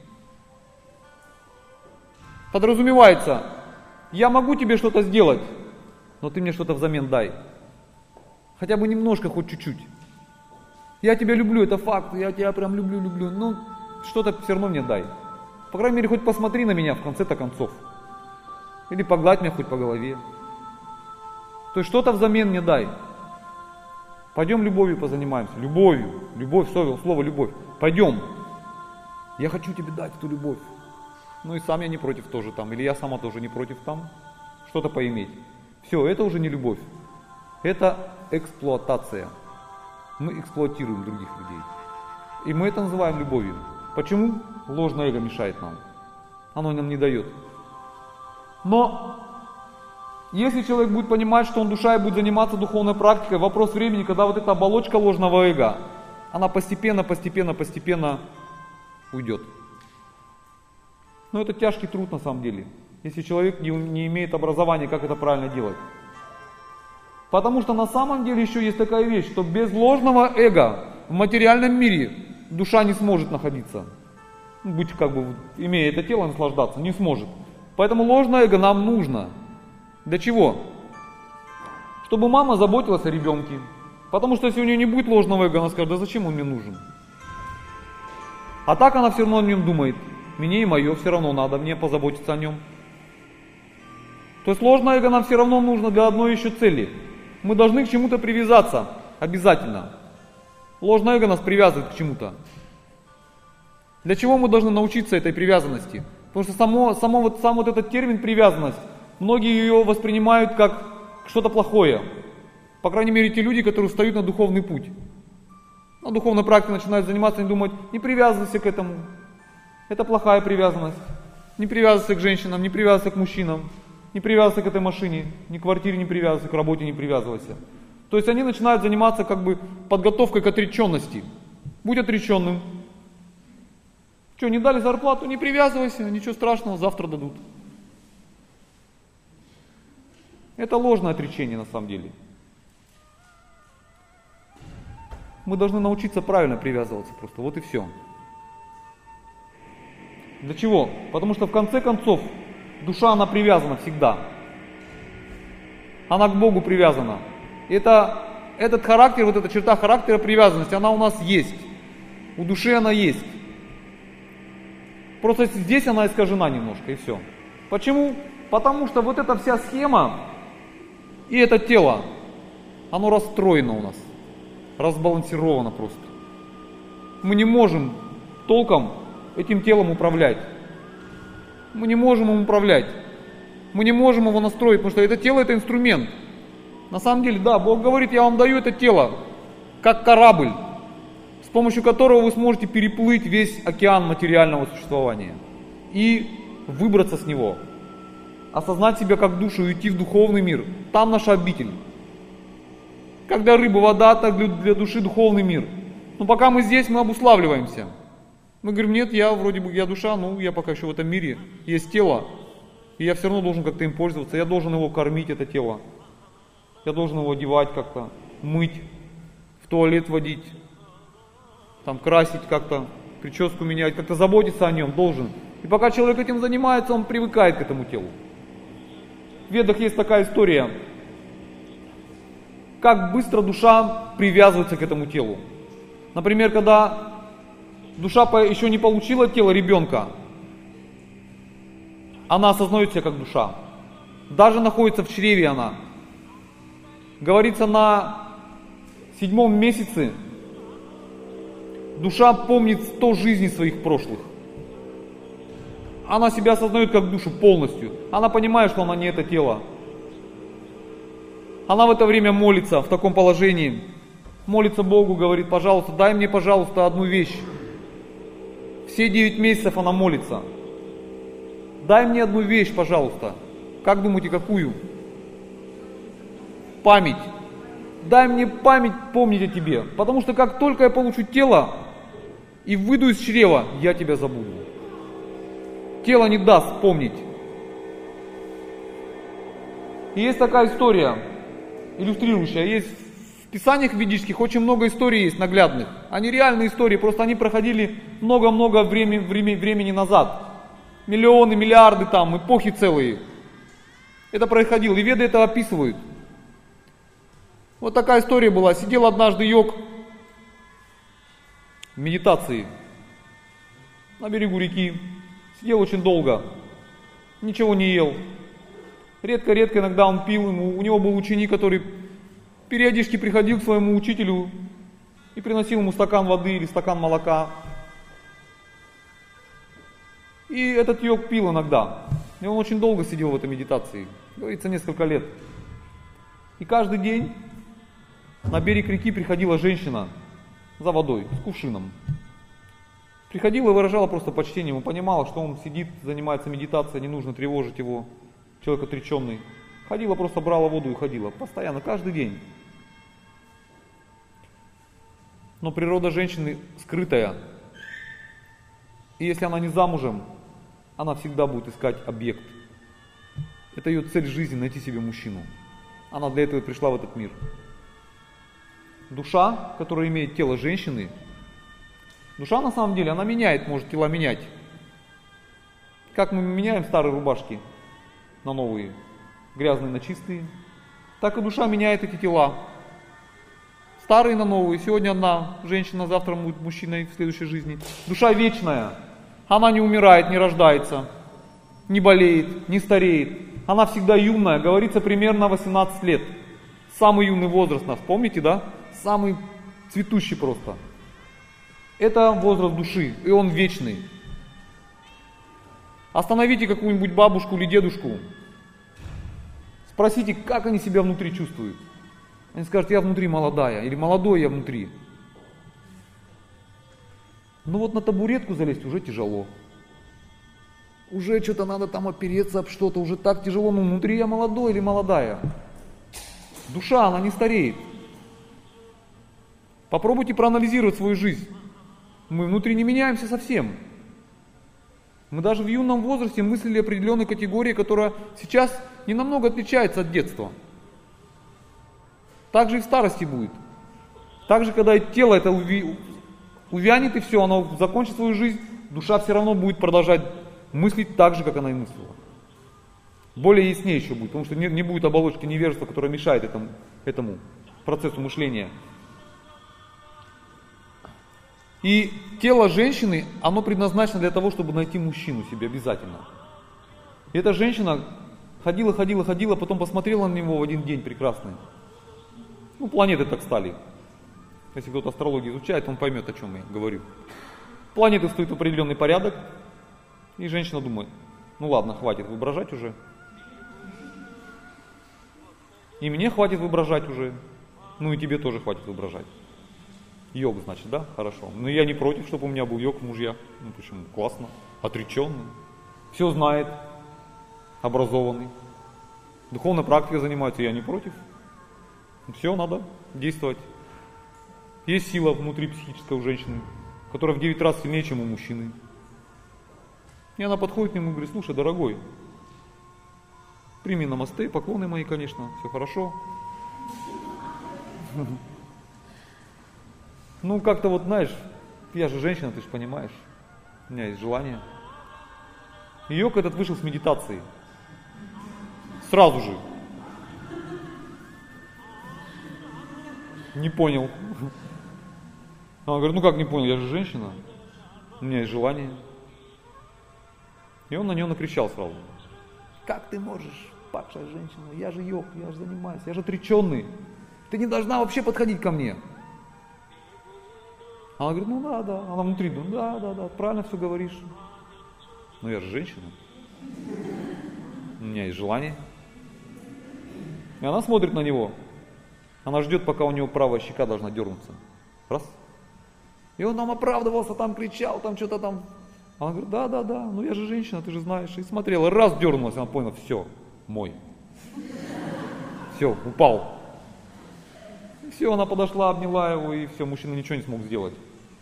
Подразумевается, я могу тебе что-то сделать, но ты мне что-то взамен дай. Хотя бы немножко, хоть чуть-чуть. Я тебя люблю, это факт, я тебя прям люблю, но что-то все равно мне дай. По крайней мере, хоть посмотри на меня в конце-то концов. Или погладь меня хоть по голове. То есть что-то взамен мне дай. Пойдем любовью позанимаемся. Любовь, слово любовь. Пойдем. Я хочу тебе дать эту любовь. Ну и сам я не против тоже там. Или я сама тоже не против там. Что-то поиметь. Все, это уже не любовь. Это эксплуатация. Мы эксплуатируем других людей. И мы это называем любовью. Почему? Ложное эго мешает нам. Оно нам не дает. Но Если человек будет понимать, что он душа и будет заниматься духовной практикой, вопрос времени, когда вот эта оболочка ложного эго, она постепенно уйдет. Но это тяжкий труд на самом деле, если человек не имеет образования, как это правильно делать. Потому что на самом деле еще есть такая вещь, что без ложного эго в материальном мире душа не сможет находиться. Быть имея это тело, наслаждаться, не сможет. Поэтому ложное эго нам нужно. Для чего? Чтобы мама заботилась о ребенке. Потому что если у нее не будет ложного эго, она скажет, да зачем он мне нужен? А так она все равно о нем думает. Мне и мое все равно надо, мне позаботиться о нем. То есть ложное эго нам все равно нужно для одной еще цели. Мы должны к чему-то привязаться, обязательно. Ложное эго нас привязывает к чему-то. Для чего мы должны научиться этой привязанности? Потому что сам вот этот термин привязанность, многие ее воспринимают как что-то плохое. По крайней мере, те люди, которые встают на духовный путь. На духовной практике начинают заниматься, они думают, не привязывайся к этому. Это плохая привязанность. Не привязывайся к женщинам, не привязывайся к мужчинам, не привязывайся к этой машине, ни к квартире не привязывайся, к работе не привязывайся. То есть они начинают заниматься подготовкой к отреченности. Будь отреченным. Что, не дали зарплату, не привязывайся, ничего страшного, завтра дадут. Это ложное отречение на самом деле. Мы должны научиться правильно привязываться просто, вот и все. Для чего? Потому что в конце концов душа, она привязана всегда. Она к Богу привязана. Этот характер, вот эта черта характера привязанности, она у нас есть. У души она есть. Просто здесь она искажена немножко, и все. Почему? Потому что вот эта вся схема и это тело, оно расстроено у нас, разбалансировано просто. Мы не можем толком этим телом управлять. Мы не можем им управлять. Мы не можем его настроить, потому что это тело — это инструмент. На самом деле, да, Бог говорит, я вам даю это тело, как корабль, с помощью которого вы сможете переплыть весь океан материального существования и выбраться с него, осознать себя как душу и уйти в духовный мир. Там наша обитель. Как для рыбы вода, так для души духовный мир. Но пока мы здесь, мы обуславливаемся. Мы говорим, нет, я вроде бы, я душа, я пока еще в этом мире, есть тело, и я все равно должен как-то им пользоваться, я должен его кормить, это тело. Я должен его одевать как-то, мыть, в туалет водить, красить как-то, прическу менять, как-то заботиться о нем должен. И пока человек этим занимается, он привыкает к этому телу. В Ведах есть такая история, как быстро душа привязывается к этому телу. Например, когда душа еще не получила тело ребенка, она осознает себя как душа. Даже находится в чреве она. Говорится, на 7-м месяце душа помнит 100 жизней своих прошлых. Она себя осознает как душу полностью. Она понимает, что она не это тело. Она в это время молится в таком положении. Молится Богу, говорит, пожалуйста, дай мне, пожалуйста, одну вещь. Все 9 месяцев она молится. Дай мне одну вещь, пожалуйста. Как думаете, какую? Память. Дай мне память помнить о тебе. Потому что как только я получу тело и выйду из чрева, я тебя забуду. Тело не даст помнить. И есть такая история, иллюстрирующая. Есть в писаниях ведических очень много историй есть наглядных. Они реальные истории, просто они проходили много-много времени назад. Миллионы, миллиарды эпохи целые. Это происходило, и веды это описывают. Вот такая история была. Сидел однажды йог в медитации на берегу реки. Сидел очень долго, ничего не ел. Редко-редко иногда он пил. У него был ученик, который периодически приходил к своему учителю и приносил ему стакан воды или стакан молока. И этот йог пил иногда. И он очень долго сидел в этой медитации. Говорится, несколько лет. И каждый день на берег реки приходила женщина за водой, с кувшином. Приходила и выражала просто почтение ему, понимала, что он сидит, занимается медитацией, не нужно тревожить его, человек отреченный. Ходила, просто брала воду и ходила. Постоянно, каждый день. Но природа женщины скрытая. И если она не замужем, она всегда будет искать объект. Это ее цель жизни, найти себе мужчину. Она для этого и пришла в этот мир. Душа, которая имеет тело женщины, душа на самом деле, она меняет, может тела менять. Как мы меняем старые рубашки на новые, грязные на чистые, так и душа меняет эти тела. Старые на новые. Сегодня одна женщина, завтра будет мужчиной в следующей жизни. Душа вечная. Она не умирает, не рождается, не болеет, не стареет. Она всегда юная, говорится примерно 18 лет. Самый юный возраст наш, помните, да? Самый цветущий просто. Это возраст души, и он вечный. Остановите какую-нибудь бабушку или дедушку. Спросите, как они себя внутри чувствуют. Они скажут, я внутри молодая, или молодой я внутри. Но вот на табуретку залезть уже тяжело. Уже что-то надо там опереться об что-то, уже так тяжело, но внутри я молодой или молодая. Душа, она не стареет. Попробуйте проанализировать свою жизнь. Мы внутри не меняемся совсем. Мы даже в юном возрасте мыслили определенной категории, которая сейчас не намного отличается от детства. Так же и в старости будет. Так же, когда тело это увянет и все, оно закончит свою жизнь, душа все равно будет продолжать мыслить так же, как она и мыслила. Более яснее еще будет, потому что не будет оболочки невежества, которая мешает этому процессу мышления. И тело женщины, оно предназначено для того, чтобы найти мужчину себе обязательно. И эта женщина ходила, потом посмотрела на него в один день прекрасный. Планеты так стали. Если кто-то астрологию изучает, он поймет, о чем я говорю. Планеты встают в определенный порядок, и женщина думает, ладно, хватит воображать уже. И мне хватит воображать уже, и тебе тоже хватит воображать. Йог, значит, да? Хорошо. Но я не против, чтобы у меня был йог мужья. Почему? Классно. Отреченный. Все знает. Образованный. Духовной практикой занимается, я не против. Все, надо действовать. Есть сила внутри психической у женщины, которая в 9 раз сильнее, чем у мужчины. И она подходит к нему и говорит, слушай, дорогой, прими намасте, поклоны мои, конечно, все хорошо. Как-то знаешь, я же женщина, ты же понимаешь, у меня есть желание. И йог этот вышел с медитации. Сразу же. Не понял. Она говорит, как не понял, я же женщина, у меня есть желание. И он на нее накричал сразу. Как ты можешь, падшая женщина, я же йог, я же занимаюсь, я же отреченный. Ты не должна вообще подходить ко мне. Она говорит, да, она внутри думает, да, правильно все говоришь. Но я же женщина, у меня есть желание. И она смотрит на него, она ждет, пока у него правая щека должна дернуться. Раз. И он там оправдывался, там кричал, там что-то там. Она говорит, да, я же женщина, ты же знаешь. И смотрела, раз дернулась, она поняла, все, мой. Все, упал. И все, она подошла, обняла его, и все, мужчина ничего не смог сделать.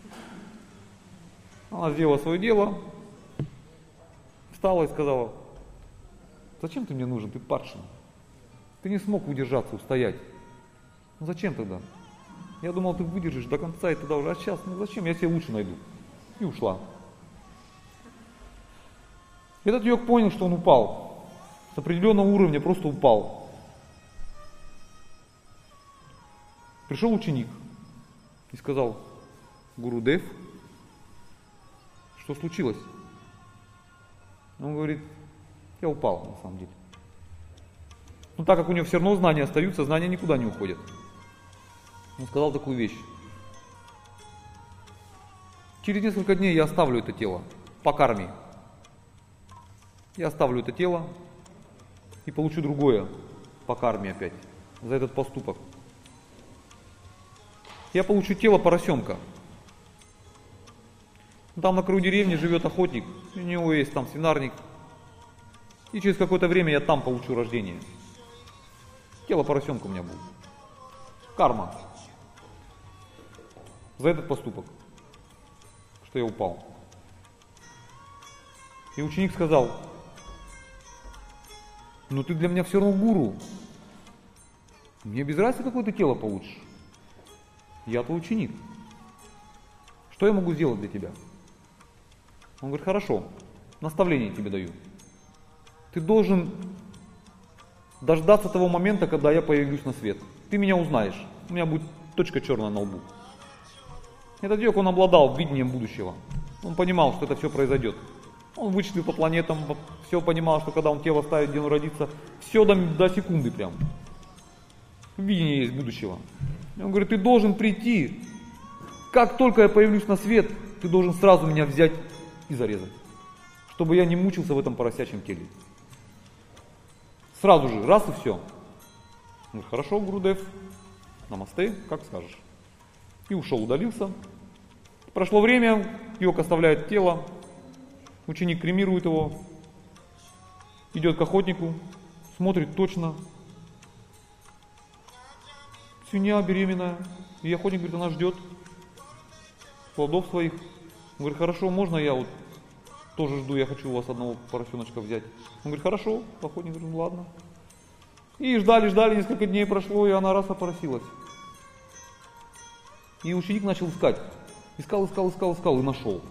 Она сделала свое дело, встала и сказала, зачем ты мне нужен, ты падший? Ты не смог удержаться, устоять. Зачем тогда? Я думал, ты выдержишь до конца и тогда уже, а сейчас, зачем, я себе лучше найду. И ушла. Этот йог понял, что он упал. С определенного уровня просто упал. Пришел ученик и сказал, Гурудев, что случилось? Он говорит, я упал на самом деле. Но так как у него все равно знания остаются, знания никуда не уходят. Он сказал такую вещь. Через несколько дней я оставлю это тело по карме. Я оставлю это тело и получу другое по карме опять за этот поступок. Я получу тело поросенка. Там на краю деревни живет охотник, у него есть там свинарник. И через какое-то время я там получу рождение. Тело поросенка у меня будет. Карма. За этот поступок, что я упал. И ученик сказал: ну ты для меня все равно гуру. Мне без разницы, какое ты тело получишь. Я твой ученик. Что я могу сделать для тебя? Он говорит: хорошо, наставление тебе даю. Ты должен дождаться того момента, когда я появлюсь на свет. Ты меня узнаешь. У меня будет точка черная на лбу. Этот человек, он обладал видением будущего. Он понимал, что это все произойдет. Он вычислил по планетам, все понимал, что когда он тело ставит, где он родится, все до секунды прям. Видение есть будущего. И он говорит: ты должен прийти. Как только я появлюсь на свет, ты должен сразу меня взять и зарезать. Чтобы я не мучился в этом поросячьем теле. Сразу же, раз и все. Он говорит: хорошо, Гурудев, намасте, как скажешь. И ушел, удалился. Прошло время, йог оставляет тело. Ученик кремирует его. Идет к охотнику, смотрит точно. Свинья беременная. И охотник говорит: она ждет плодов своих. Он говорит: хорошо, можно я вот тоже жду, я хочу у вас одного поросеночка взять. Он говорит: хорошо. Охотник говорит: ну ладно. И ждали, несколько дней прошло, и она раз опоросилась. И ученик начал искать. Искал и нашел.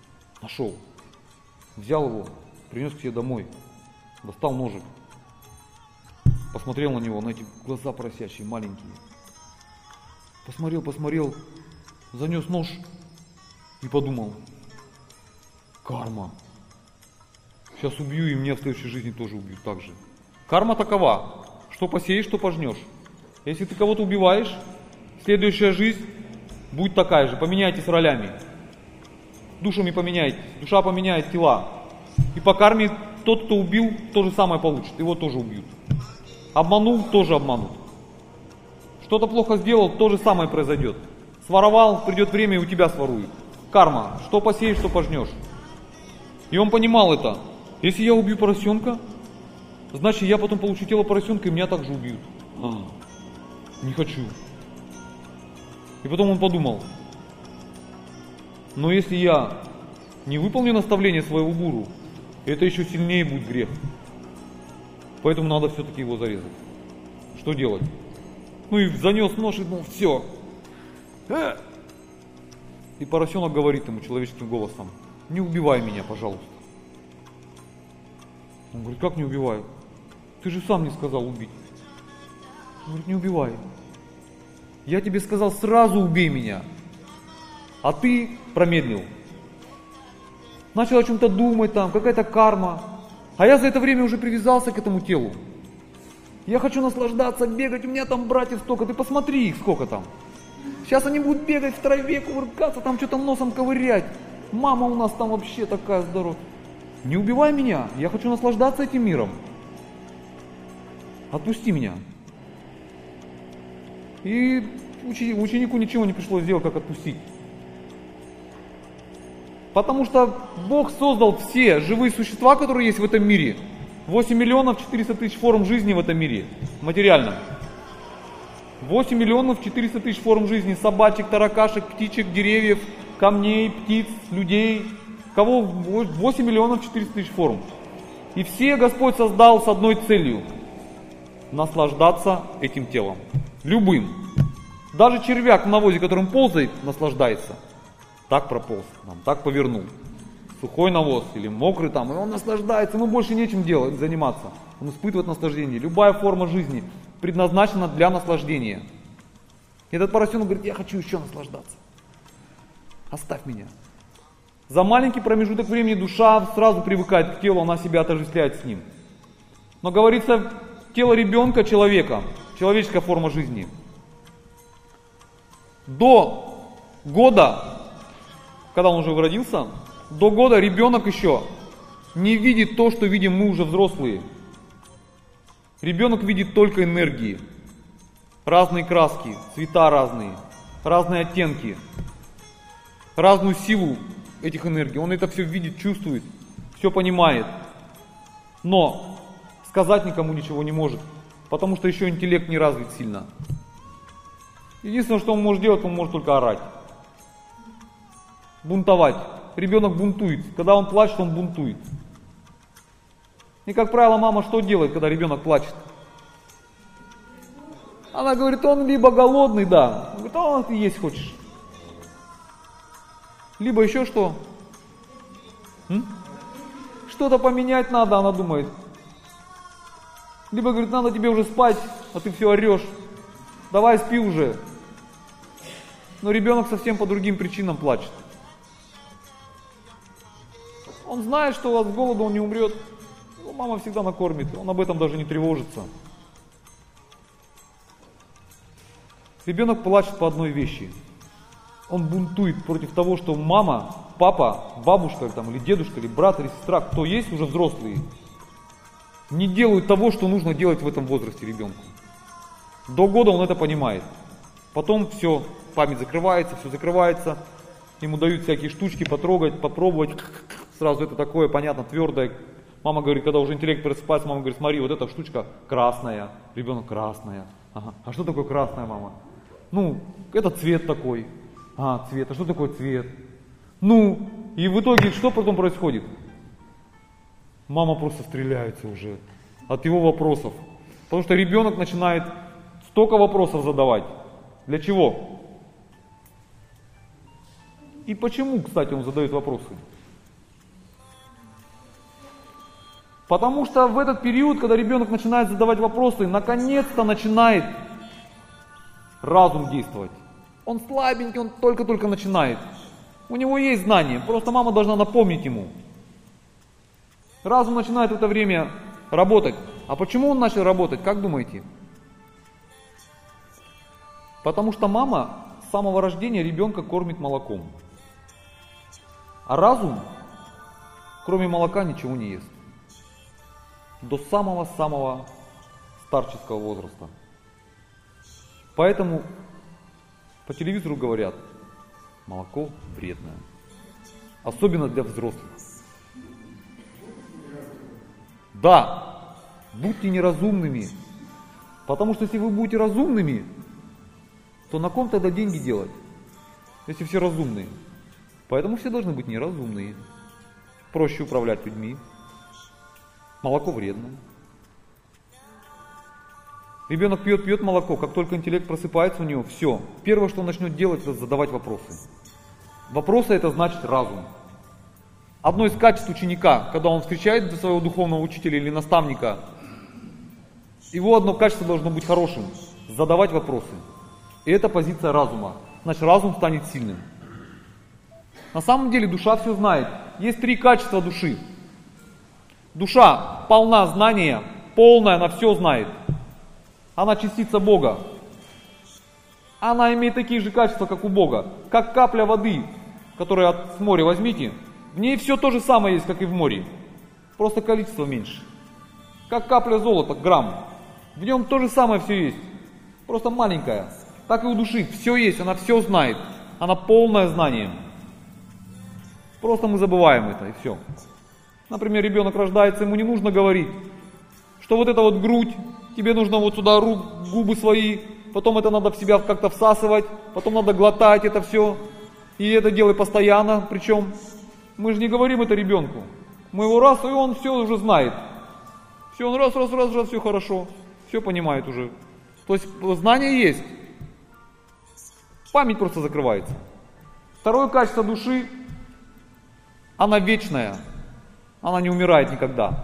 Взял его, принес к себе домой. Достал ножик. Посмотрел на него, на эти глаза поросячьи, маленькие. Посмотрел, занес нож и подумал: карма. Сейчас убью, и меня в следующей жизни тоже убьют так же. Карма такова: что посеешь, что пожнешь. Если ты кого-то убиваешь, следующая жизнь будет такая же. Поменяйтесь ролями. Душами поменяйтесь. Душа поменяет тела. И по карме тот, кто убил, то же самое получит. Его тоже убьют. Обманул, тоже обманут. Что-то плохо сделал, то же самое произойдет. Своровал, придет время, и у тебя своруют. Карма. Что посеешь, что пожнешь. И он понимал это. Если я убью поросенка, значит я потом получу тело поросенка, и меня также убьют. Не хочу. И потом он подумал: но если я не выполню наставление своего гуру, это еще сильнее будет грех. Поэтому надо все-таки его зарезать. Что делать? Ну и занес нож и думал: все. И поросенок говорит ему человеческим голосом: не убивай меня, пожалуйста. Он говорит: как не убиваю? Ты же сам не сказал убить. Он говорит: не убивай. Я тебе сказал: сразу убей меня. А ты промедлил. Начал о чем-то думать, там, какая-то карма. А я за это время уже привязался к этому телу. Я хочу наслаждаться, бегать, у меня там братьев столько, ты посмотри их сколько там. Сейчас они будут бегать в траве, кувыркаться, там что-то носом ковырять. Мама у нас там вообще такая здоровая. Не убивай меня, я хочу наслаждаться этим миром. Отпусти меня. И ученику ничего не пришлось сделать, как отпустить. Потому что Бог создал все живые существа, которые есть в этом мире. 8 миллионов 400 тысяч форм жизни в этом мире, материальном. 8 миллионов 400 тысяч форм жизни: собачек, таракашек, птичек, деревьев, камней, птиц, людей. Кого? 8 миллионов 400 тысяч форм. И все Господь создал с одной целью: наслаждаться этим телом. Любым. Даже червяк в навозе, которым ползает, наслаждается. Так прополз, так повернул. Сухой навоз или мокрый там, и он наслаждается, ему больше нечем делать, заниматься. Он испытывает наслаждение. Любая форма жизни предназначена для наслаждения. И этот поросенок говорит: я хочу еще наслаждаться. Оставь меня. За маленький промежуток времени душа сразу привыкает к телу, она себя отождествляет с ним. Но говорится, тело ребенка, человека, человеческая форма жизни. До года, когда он уже родился, до года ребенок еще не видит то, что видим мы уже взрослые. Ребенок видит только энергии, разные краски, цвета разные, разные оттенки, разную силу этих энергий. Он это все видит, чувствует, все понимает, но сказать никому ничего не может. потому что еще интеллект не развит сильно. Единственное, что он может делать, он может только орать. Бунтовать. Ребенок бунтует. Когда он плачет, он бунтует. И, как правило, мама что делает, когда ребенок плачет? Она говорит, он либо голодный, да. Говорит, а ты есть хочешь. Либо еще что? Что-то поменять надо, она думает. Либо говорит, надо тебе уже спать, а ты все орешь. Давай спи уже. Но ребенок совсем по другим причинам плачет. Он знает, что от голода он не умрет. Но мама всегда накормит, он об этом даже не тревожится. Ребенок плачет по одной вещи. Он бунтует против того, что мама, папа, бабушка или дедушка, или брат, или сестра, кто есть уже взрослые, не делают того, что нужно делать в этом возрасте ребенку. До года он это понимает. Потом все, память закрывается, все закрывается. Ему дают всякие штучки потрогать, попробовать. Сразу это такое, понятно, твердое. Мама говорит, когда уже интеллект просыпается, мама говорит, смотри, вот эта штучка красная. Ребенок красная. Ага. А что такое красная, мама? Ну, это цвет такой. А, цвет. А что такое цвет? Ну, и в итоге что потом происходит? Мама просто стреляется уже от его вопросов. Потому что ребенок начинает столько вопросов задавать. Для чего? И почему, кстати, он задает вопросы? Потому что в этот период, когда ребенок начинает задавать вопросы, наконец-то начинает разум действовать. Он слабенький, он только-только начинает. У него есть знания, просто мама должна напомнить ему. Разум начинает в это время работать. А почему он начал работать, как думаете? Потому что мама с самого рождения ребенка кормит молоком. А разум, кроме молока, ничего не ест. До самого-самого старческого возраста. Поэтому по телевизору говорят, молоко вредное. Особенно для взрослых. Да, будьте неразумными. Потому что если вы будете разумными, то на ком тогда деньги делать? Если все разумные. Поэтому все должны быть неразумные. Проще управлять людьми. Молоко вредно. Ребенок пьет молоко, как только интеллект просыпается у него, все. Первое, что он начнет делать, это задавать вопросы. Вопросы — это значит разум. Одно из качеств ученика, когда он встречает своего духовного учителя или наставника, его одно качество должно быть хорошим — задавать вопросы. И это позиция разума. Значит, разум станет сильным. На самом деле душа все знает. Есть 3 качества души. Душа полна знания, полная, она все знает. Она частица Бога. Она имеет такие же качества, как у Бога. Как капля воды, которую с моря возьмите, в ней все то же самое есть, как и в море. Просто количество меньше. Как капля золота, грамм. В нем то же самое все есть. Просто маленькая. Так и у души. Все есть, она все знает. Она полное знание. Просто мы забываем это, и все. Например, ребенок рождается, ему не нужно говорить, что вот это вот грудь, тебе нужно вот сюда губы свои, потом это надо в себя как-то всасывать, потом надо глотать это все. И это делай постоянно, причем мы же не говорим это ребенку. Мы его раз, и он все уже знает. Все, он раз, все хорошо, все понимает уже. То есть знание есть. Память просто закрывается. Второе качество души, она вечная. Она не умирает никогда.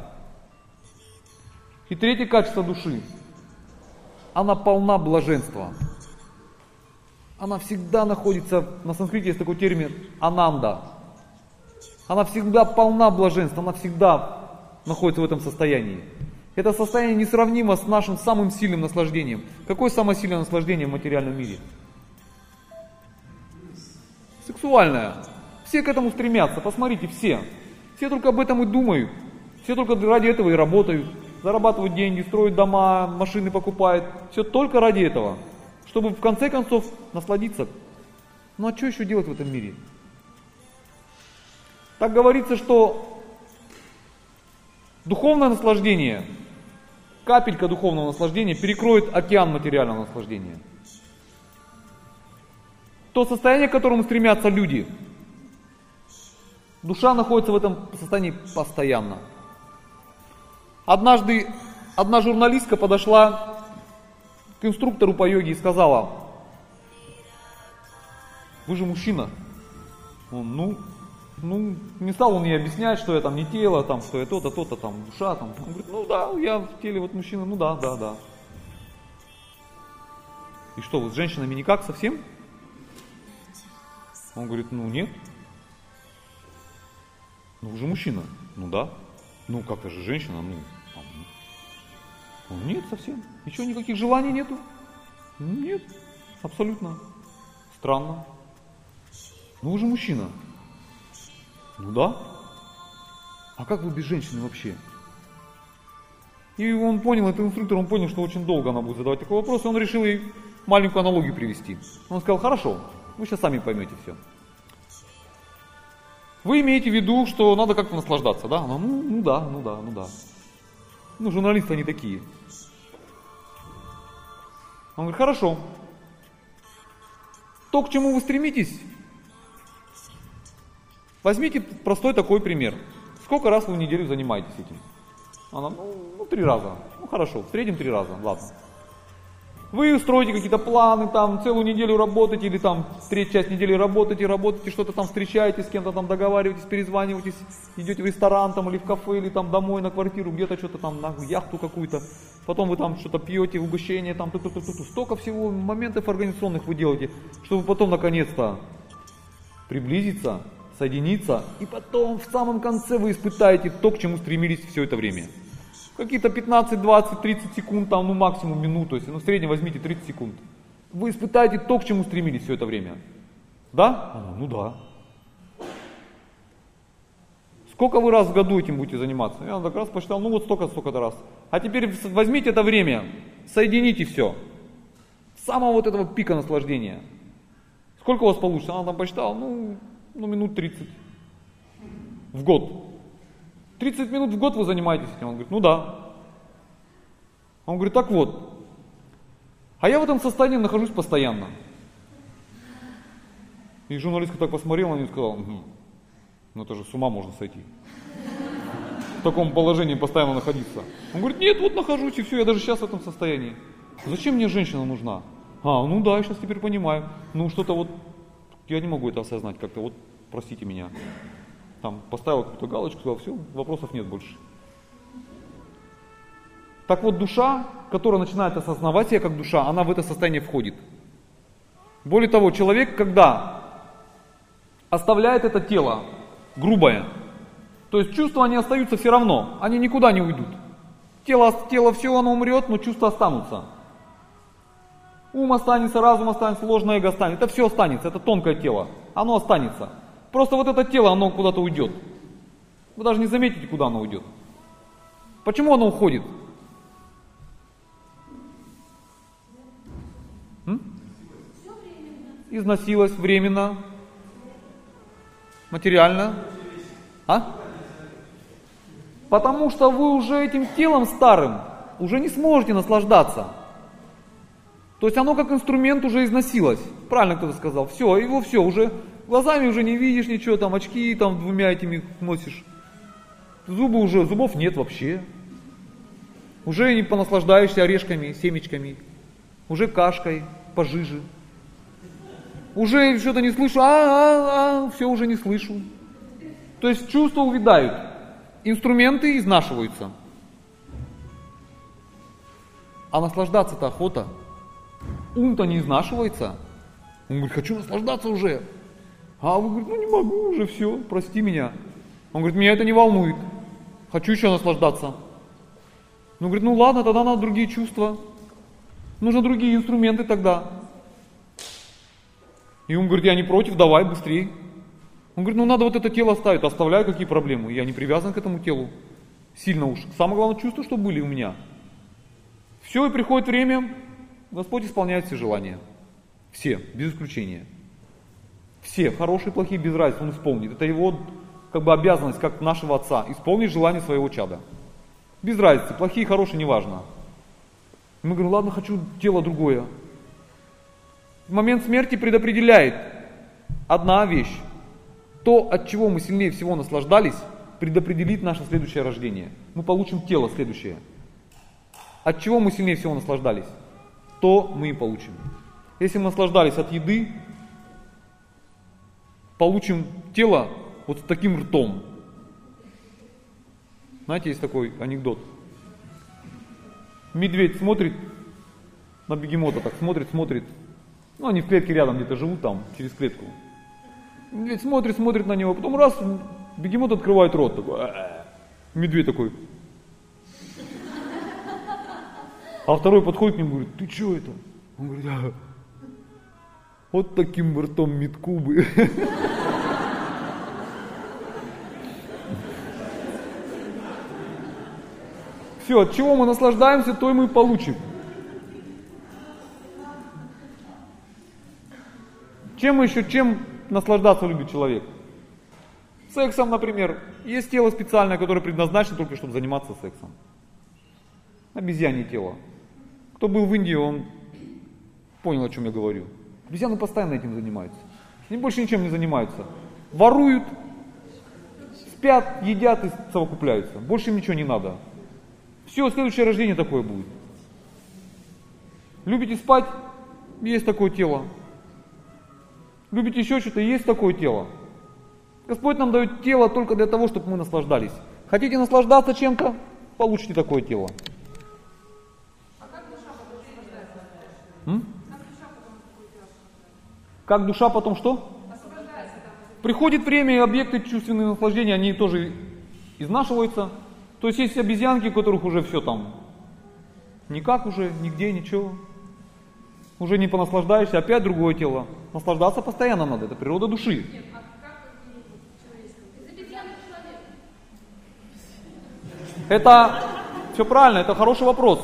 И третье качество души. Она полна блаженства. Она всегда находится, на санскрите есть такой термин ананда. Она всегда полна блаженства, она всегда находится в этом состоянии. Это состояние несравнимо с нашим самым сильным наслаждением. Какое самое сильное наслаждение в материальном мире? Сексуальное. Все к этому стремятся, посмотрите, все. Все только об этом и думают. Все только ради этого и работают. Зарабатывают деньги, строят дома, машины покупают. Все только ради этого. Чтобы в конце концов насладиться. Ну а что еще делать в этом мире? Так говорится, что духовное наслаждение капелька духовного наслаждения перекроет океан материального наслаждения. То состояние, к которому стремятся люди, душа находится в этом состоянии постоянно. Однажды одна журналистка подошла к инструктору по йоге и сказала: вы же мужчина. Он, не стал он ей объяснять, что я там не тело, там, что я то-то, то-то, там, душа, там. Он говорит, ну да, я в теле вот мужчина, ну да. И что, вы с женщинами никак совсем? Он говорит, ну нет. Ну вы же мужчина. Ну да. Ну как-то же женщина, ну нет совсем. Ничего, никаких желаний нету? Нет, абсолютно. Странно. Ну вы же мужчина. Ну да. А как вы без женщины вообще? И он понял, этот инструктор, он понял, что очень долго она будет задавать такой вопрос, и он решил ей маленькую аналогию привести. Он сказал, хорошо, вы сейчас сами поймете все. Вы имеете в виду, что надо как-то наслаждаться, да? Она, ну да. Ну, журналисты они такие. Он говорит, хорошо. То, к чему вы стремитесь, возьмите простой такой пример. Сколько раз вы в неделю занимаетесь этим? Она, 3 раза. Ну хорошо, в среднем 3 раза, ладно. Вы строите какие-то планы, там целую неделю работаете, или там третью часть недели работаете, что-то там встречаетесь, с кем-то там договариваетесь, перезваниваетесь, идете в ресторан там, или в кафе, или там домой на квартиру, где-то что-то там на яхту какую-то. Потом вы там что-то пьете, угощение, там, столько всего моментов организационных вы делаете, чтобы потом наконец-то приблизиться, соединиться, и потом в самом конце вы испытаете то, к чему стремились все это время. Какие-то 15, 20, 30 секунд, там, максимум минут, то есть, в среднем возьмите 30 секунд. Вы испытаете то, к чему стремились все это время. Да? Ну да. Сколько вы раз в году этим будете заниматься? Я так раз посчитал, вот столько-то раз. А теперь возьмите это время, соедините все. С самого вот этого пика наслаждения. Сколько у вас получится? Она там посчитала, минут 30 в год. 30 минут в год вы занимаетесь этим? Он говорит, ну да. Он говорит, так вот, а я в этом состоянии нахожусь постоянно. И журналистка так посмотрела на нее и сказала, ну это же с ума можно сойти. В таком положении постоянно находиться. Он говорит, нет, вот нахожусь и все, я даже сейчас в этом состоянии. Зачем мне женщина нужна? Ну да, я сейчас теперь понимаю. Что-то вот, я не могу это осознать как-то, вот простите меня. Там поставил какую-то галочку, сказал, все, вопросов нет больше. Так вот, душа, которая начинает осознавать себя как душа, она в это состояние входит. Более того, человек, когда оставляет это тело грубое, то есть чувства, они остаются все равно, они никуда не уйдут. Тело все, оно умрет, но чувства останутся. Ум останется, разум останется, ложное эго останется, это все останется, это тонкое тело, оно останется. Просто вот это тело, оно куда-то уйдет. Вы даже не заметите, куда оно уйдет. Почему оно уходит? Износилось временно, материально. Потому что вы уже этим телом старым уже не сможете наслаждаться. То есть оно как инструмент уже износилось. Правильно кто-то сказал. Все, его все, уже глазами уже не видишь ничего, там очки там 2 этими носишь. Зубов нет вообще. Уже не понаслаждаешься орешками, семечками. Уже кашкой, пожиже. Уже что-то не слышу, все уже не слышу. То есть чувства увядают, инструменты изнашиваются. А наслаждаться-то охота. Ум-то не изнашивается. Он говорит, хочу наслаждаться уже. А вы говорите, не могу уже, все, прости меня. Он говорит, меня это не волнует. Хочу еще наслаждаться. Он говорит, ладно, тогда надо другие чувства. Нужны другие инструменты тогда. И он говорит, я не против, давай быстрее. Он говорит, надо вот это тело оставить. Оставляю, какие проблемы? Я не привязан к этому телу. Сильно уж. Самое главное чувство, что были у меня. Все, и приходит время, Господь исполняет все желания. Все, без исключения. Все, хорошие, плохие, без разницы, Он исполнит. Это Его обязанность, как нашего Отца, исполнить желание своего чада. Без разницы, плохие, хорошие, неважно. Мы говорим, ладно, хочу тело другое. В момент смерти предопределяет одна вещь. То, от чего мы сильнее всего наслаждались, предопределит наше следующее рождение. Мы получим тело следующее. От чего мы сильнее всего наслаждались, то мы и получим. Если мы наслаждались от еды, получим тело вот с таким ртом. Знаете, есть такой анекдот. Медведь смотрит на бегемота, так смотрит. Ну, они в клетке рядом где-то живут там, через клетку. Медведь смотрит на него, потом раз, бегемот открывает рот, такой, медведь такой. А второй подходит к нему и говорит, ты что это? Он говорит, вот таким ртом метку бы. Все, от чего мы наслаждаемся, то и мы получим. Чем наслаждаться любит человек? Сексом, например. Есть тело специальное, которое предназначено только, чтобы заниматься сексом. Обезьянье тело. Кто был в Индии, он понял, о чем я говорю. Обезьяны постоянно этим занимаются. Они больше ничем не занимаются. Воруют, спят, едят и совокупляются. Больше им ничего не надо. Все, следующее рождение такое будет. Любите спать? Есть такое тело. Любите еще что-то? Есть такое тело. Господь нам дает тело только для того, чтобы мы наслаждались. Хотите наслаждаться чем-то? Получите такое тело. Как душа потом что? Приходит время, и объекты чувственного наслаждения, они тоже изнашиваются. То есть есть обезьянки, у которых уже все там. Никак уже, нигде, ничего. Уже не понаслаждаешься, опять другое тело. Наслаждаться постоянно надо, это природа души. Это все правильно, это хороший вопрос.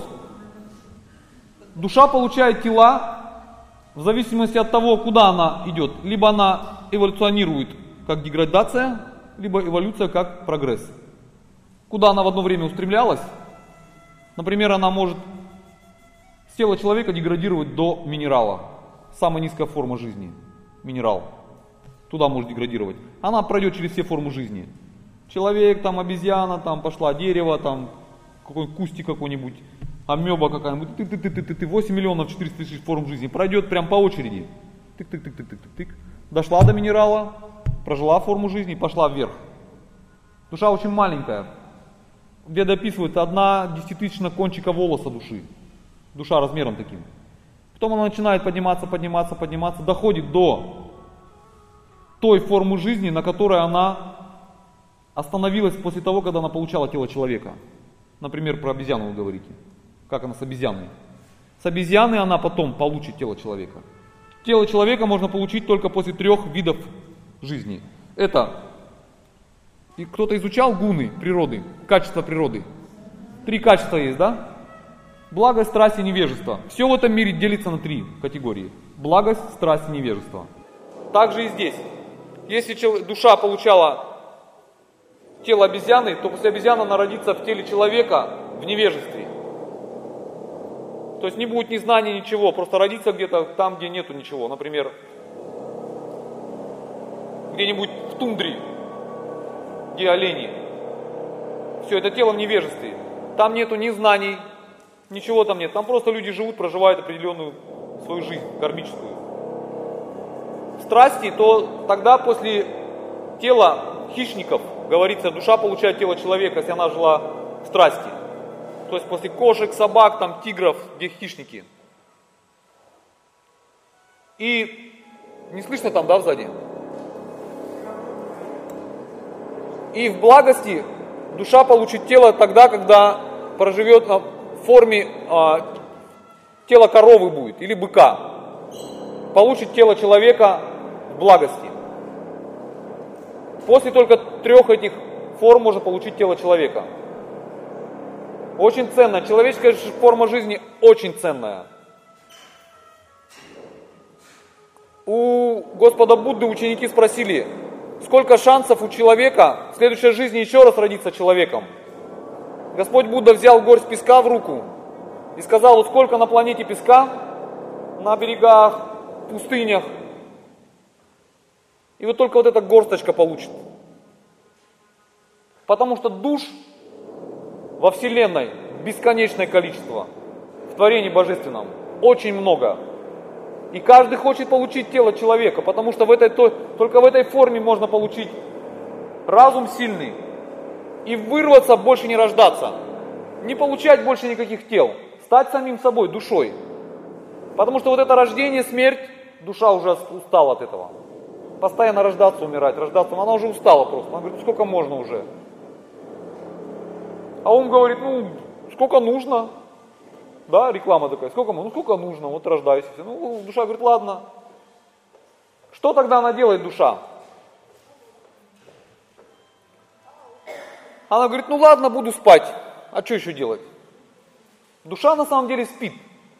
Душа получает тела в зависимости от того, куда она идет. Либо она эволюционирует как деградация, либо эволюция как прогресс. Куда она в одно время устремлялась, например, она может с тела человека деградировать до минерала. Самая низкая форма жизни, минерал. Туда может деградировать. Она пройдет через все формы жизни. Человек, там обезьяна, там пошла дерево, там какой-нибудь кустик какой-нибудь, амеба какая-нибудь, 8 миллионов 400 тысяч форм жизни. Пройдет прям по очереди. Тык-тык-тык-тык-тык-тык. Дошла до минерала, прожила форму жизни и пошла вверх. Душа очень маленькая. Веды описывают 1/10 кончика волоса души. Душа размером таким. Потом она начинает подниматься, доходит до той формы жизни, на которой она остановилась после того, когда она получала тело человека. Например, про обезьяну вы говорите. Как она с обезьяной? С обезьяной она потом получит тело человека. Тело человека можно получить только после 3 видов жизни. Это, и кто-то изучал гуны природы, качества природы. 3 качества есть, да? Благость, страсть и невежество. Все в этом мире делится на 3 категории. Благость, страсть и невежество. Также и здесь. Если душа получала тело обезьяны, то после обезьяны она родится в теле человека в невежестве. То есть не будет ни знания, ничего, просто родиться где-то там, где нету ничего. Например, где-нибудь в тундре, где олени. Все, это тело в невежестве. Там нету ни знаний, ничего там нет. Там просто люди живут, проживают определенную свою жизнь, кармическую. Страсти, то тогда после тела хищников, говорится, душа получает тело человека, если она жила в страсти. То есть после кошек, собак, там, тигров, где хищники. И не слышно там, да, сзади? И в благости душа получит тело тогда, когда проживет в форме тела коровы будет или быка. Получит тело человека в благости. После только 3 этих форм можно получить тело человека. Очень ценно. Человеческая форма жизни очень ценная. У Господа Будды ученики спросили, сколько шансов у человека в следующей жизни еще раз родиться человеком? Господь Будда взял горсть песка в руку и сказал, вот сколько на планете песка, на берегах, пустынях, и вот только вот эта горсточка получит. Потому что душ во Вселенной бесконечное количество, в творении божественном очень много. И каждый хочет получить тело человека, потому что только в этой форме можно получить разум сильный и вырваться, больше не рождаться, не получать больше никаких тел, стать самим собой, душой. Потому что вот это рождение, смерть, душа уже устала от этого. Постоянно рождаться, умирать, рождаться, она уже устала просто. Она говорит, сколько можно уже? А ум говорит, сколько нужно. Да, реклама такая, сколько нужно, вот рождайся. Душа говорит, ладно. Что тогда она делает, душа? Она говорит, ладно, буду спать. А что еще делать? Душа на самом деле спит.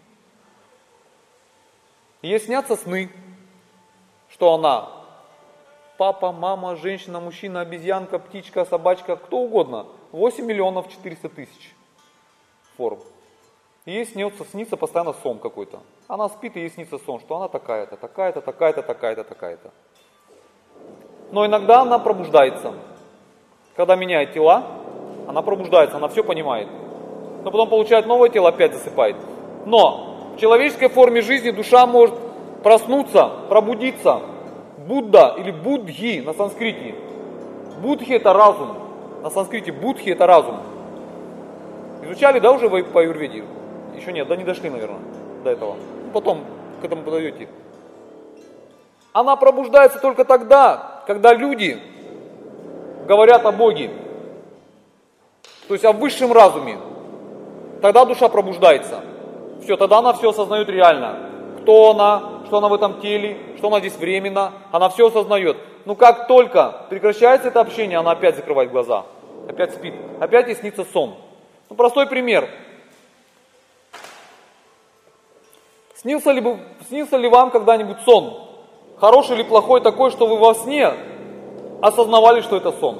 Ей снятся сны, что она папа, мама, женщина, мужчина, обезьянка, птичка, собачка, кто угодно. 8 миллионов 400 тысяч форм. Ей снится постоянно сон какой-то. Она спит, и ей снится сон, что она такая-то, такая-то, такая-то, такая-то, такая-то. Но иногда она пробуждается. Когда меняет тела, она пробуждается, она все понимает. Но потом получает новое тело, опять засыпает. Но в человеческой форме жизни душа может проснуться, пробудиться. Будда или будхи на санскрите. Будхи это разум. На санскрите будхи это разум. Изучали, да, уже по аюрведе? Еще нет, да не дошли, наверное, до этого. Потом к этому подойдете. Она пробуждается только тогда, когда люди говорят о Боге. То есть о высшем разуме. Тогда душа пробуждается. Все, тогда она все осознает реально. Кто она, что она в этом теле, что она здесь временно. Она все осознает. Но как только прекращается это общение, она опять закрывает глаза. Опять спит. Опять ей снится сон. Простой пример. Снился ли вам когда-нибудь сон? Хороший или плохой такой, что вы во сне осознавали, что это сон?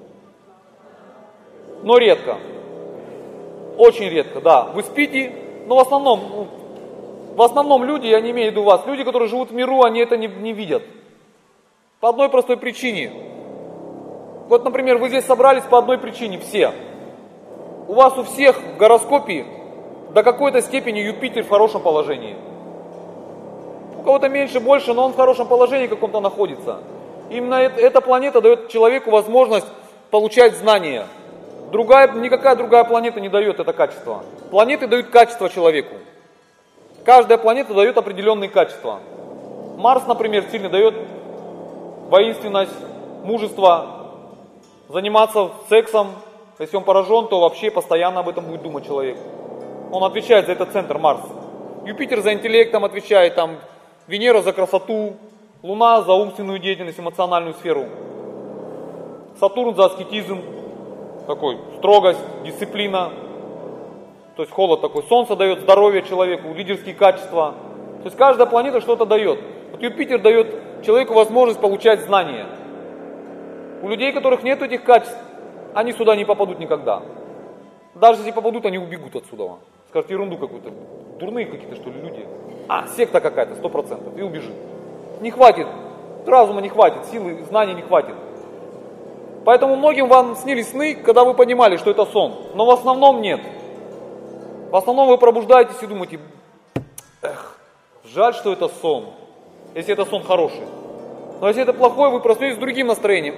Но редко. Очень редко, да. Вы спите, но в основном люди, я не имею в виду вас, люди, которые живут в миру, они это не видят. По одной простой причине. Вот, например, вы здесь собрались по одной причине, все. У вас у всех в гороскопе до какой-то степени Юпитер в хорошем положении. У кого-то меньше, больше, но он в хорошем положении каком-то находится. Именно эта планета дает человеку возможность получать знания. Никакая другая планета не дает это качество. Планеты дают качество человеку. Каждая планета дает определенные качества. Марс, например, сильно дает воинственность, мужество, заниматься сексом. Если он поражен, то вообще постоянно об этом будет думать человек. Он отвечает за этот центр, Марс. Юпитер за интеллектом отвечает, Венера за красоту, Луна за умственную деятельность, эмоциональную сферу. Сатурн за аскетизм, такой строгость, дисциплина. То есть холод такой. Солнце дает здоровье человеку, лидерские качества. То есть каждая планета что-то дает. Вот Юпитер дает человеку возможность получать знания. У людей, у которых нет этих качеств, они сюда не попадут никогда. Даже если попадут, они убегут отсюда. Скажут, ерунду какую-то. Дурные какие-то, что ли, люди. Секта какая-то, 100%. И убежит. Не хватит. Разума не хватит, силы, знаний не хватит. Поэтому многим вам снились сны, когда вы понимали, что это сон. Но в основном нет. В основном вы пробуждаетесь и думаете, жаль, что это сон. Если это сон хороший. Но если это плохой, вы проснулись с другим настроением.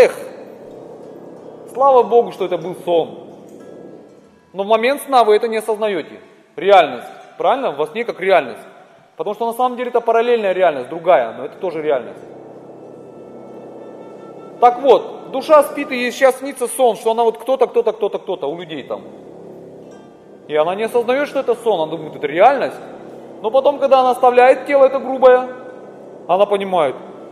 Слава Богу, что это был сон. Но в момент сна вы это не осознаете. Реальность. Правильно? Во сне как реальность. Потому что на самом деле это параллельная реальность, другая, но это тоже реальность. Так вот, душа спит, и ей сейчас снится сон, что она вот кто-то у людей там. И она не осознает, что это сон, она думает, это реальность. Но потом, когда она оставляет тело это грубое, она понимает,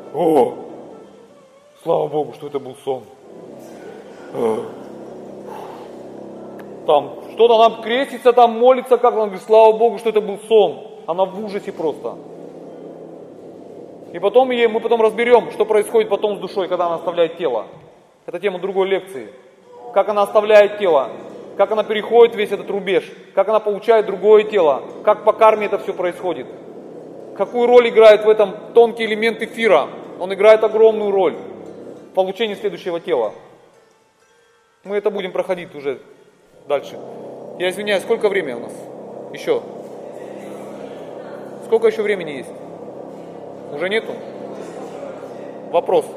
слава Богу, что это был сон. Там что-то она крестится, там молится, как она говорит, слава Богу, что это был сон. Она в ужасе просто. И потом мы разберем, что происходит потом с душой, когда она оставляет тело. Это тема другой лекции. Как она оставляет тело. как она переходит весь этот рубеж, как она получает другое тело, как по карме это все происходит. Какую роль играет в этом тонкий элемент эфира? Он играет огромную роль в получении следующего тела. Мы это будем проходить уже дальше. Я извиняюсь, сколько времени у нас? Еще? Сколько еще времени есть? Уже нету? Вопрос?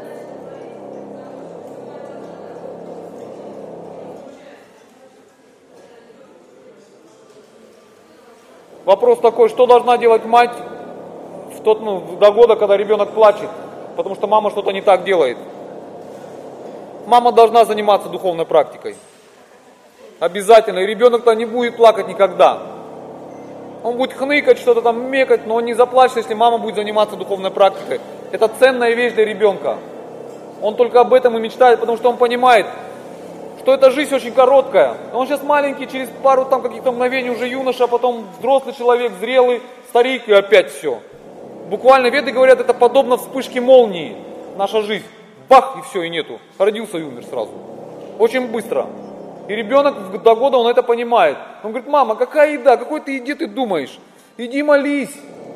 Вопрос такой, что должна делать мать до года, когда ребенок плачет, потому что мама что-то не так делает. Мама должна заниматься духовной практикой. Обязательно. И ребенок-то не будет плакать никогда. Он будет хныкать, что-то там мекать, но он не заплачет, если мама будет заниматься духовной практикой. Это ценная вещь для ребенка. Он только об этом и мечтает, потому что он понимает, что эта жизнь очень короткая. Он сейчас маленький, через пару там каких-то мгновений уже юноша, а потом взрослый человек, зрелый, старик и опять все. Буквально веды говорят, это подобно вспышке молнии. Наша жизнь. Бах, и все, и нету. Родился и умер сразу. Очень быстро. И ребенок до года, он это понимает. Он говорит, мама, какая еда, какой ты еде ты думаешь? Иди молись.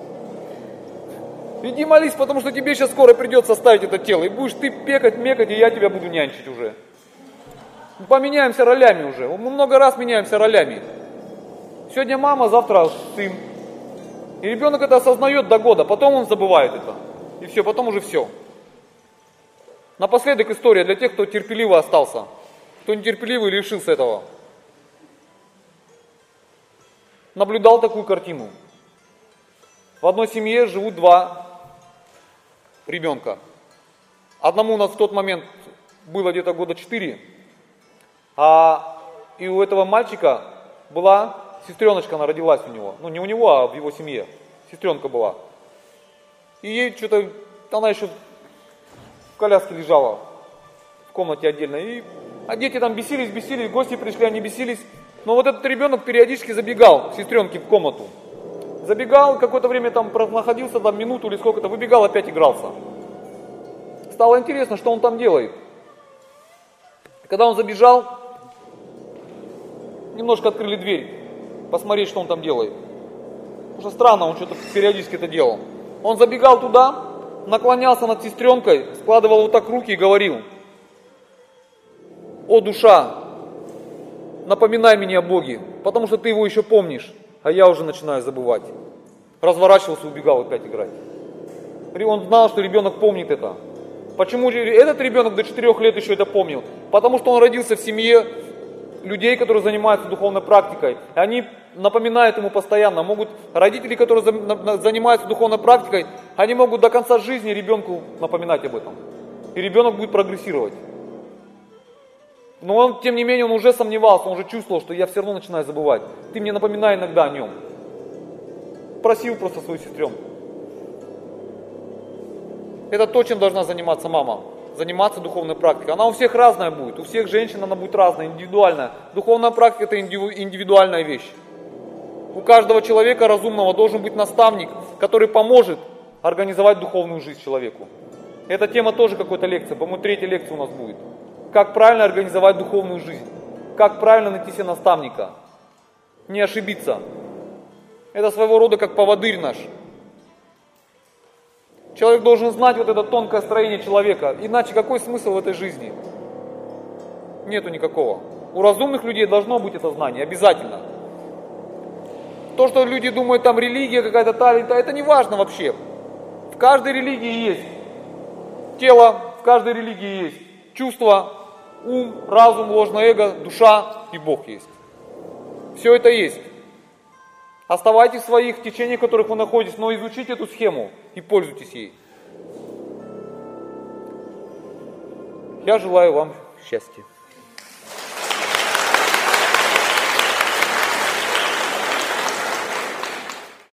Иди молись, потому что тебе сейчас скоро придется оставить это тело. И будешь ты мекать, и я тебя буду нянчить уже. Мы поменяемся ролями уже. Мы много раз меняемся ролями. Сегодня мама, завтра сын. И ребенок это осознает до года, потом он забывает это. И все, потом уже все. Напоследок история для тех, кто терпеливо остался. Кто нетерпеливый лишился этого. Наблюдал такую картину. В одной семье живут два ребенка. Одному у нас в тот момент было где-то года 4. И у этого мальчика была сестреночка, она родилась у него. Ну не у него, а в его семье. Сестренка была. И ей что-то, она еще в коляске лежала. В комнате отдельно. А дети там бесились, гости пришли, они бесились. Но вот этот ребенок периодически забегал к сестренке в комнату. Забегал, какое-то время там находился, там минуту или сколько-то, выбегал, опять игрался. Стало интересно, что он там делает. Когда он забежал, немножко открыли дверь, посмотреть, что он там делает. Потому что странно, он что-то периодически это делал. Он забегал туда, наклонялся над сестренкой, складывал вот так руки и говорил: «О, душа, напоминай мне о Боге, потому что ты его еще помнишь, а я уже начинаю забывать». Разворачивался, убегал опять играть. Он знал, что ребенок помнит это. Почему этот ребенок до 4 лет еще это помнил? Потому что он родился в семье людей, которые занимаются духовной практикой. И они напоминают ему постоянно. Родители, которые занимаются духовной практикой, они могут до конца жизни ребенку напоминать об этом. И ребенок будет прогрессировать. Но он, тем не менее, он уже сомневался, он уже чувствовал, что я все равно начинаю забывать. Ты мне напоминай иногда о нем. Просил просто свою сестренку. Это то, чем должна заниматься мама. Заниматься духовной практикой. Она у всех разная будет. У всех женщин она будет разная, индивидуальная. Духовная практика – это индивидуальная вещь. У каждого человека разумного должен быть наставник, который поможет организовать духовную жизнь человеку. Эта тема тоже какой-то лекция. По-моему, 3-я лекция у нас будет. Как правильно организовать духовную жизнь. Как правильно найти себе наставника. Не ошибиться. Это своего рода как поводырь наш. Человек должен знать вот это тонкое строение человека. Иначе какой смысл в этой жизни? Нету никакого. У разумных людей должно быть это знание, обязательно. То, что люди думают, там религия какая-то, это не важно вообще. В каждой религии есть тело, в каждой религии есть чувство, ум, разум, ложное эго, душа и Бог есть. Все это есть. Оставайтесь в своих течениях, в которых вы находитесь, но изучите эту схему и пользуйтесь ей. Я желаю вам счастья.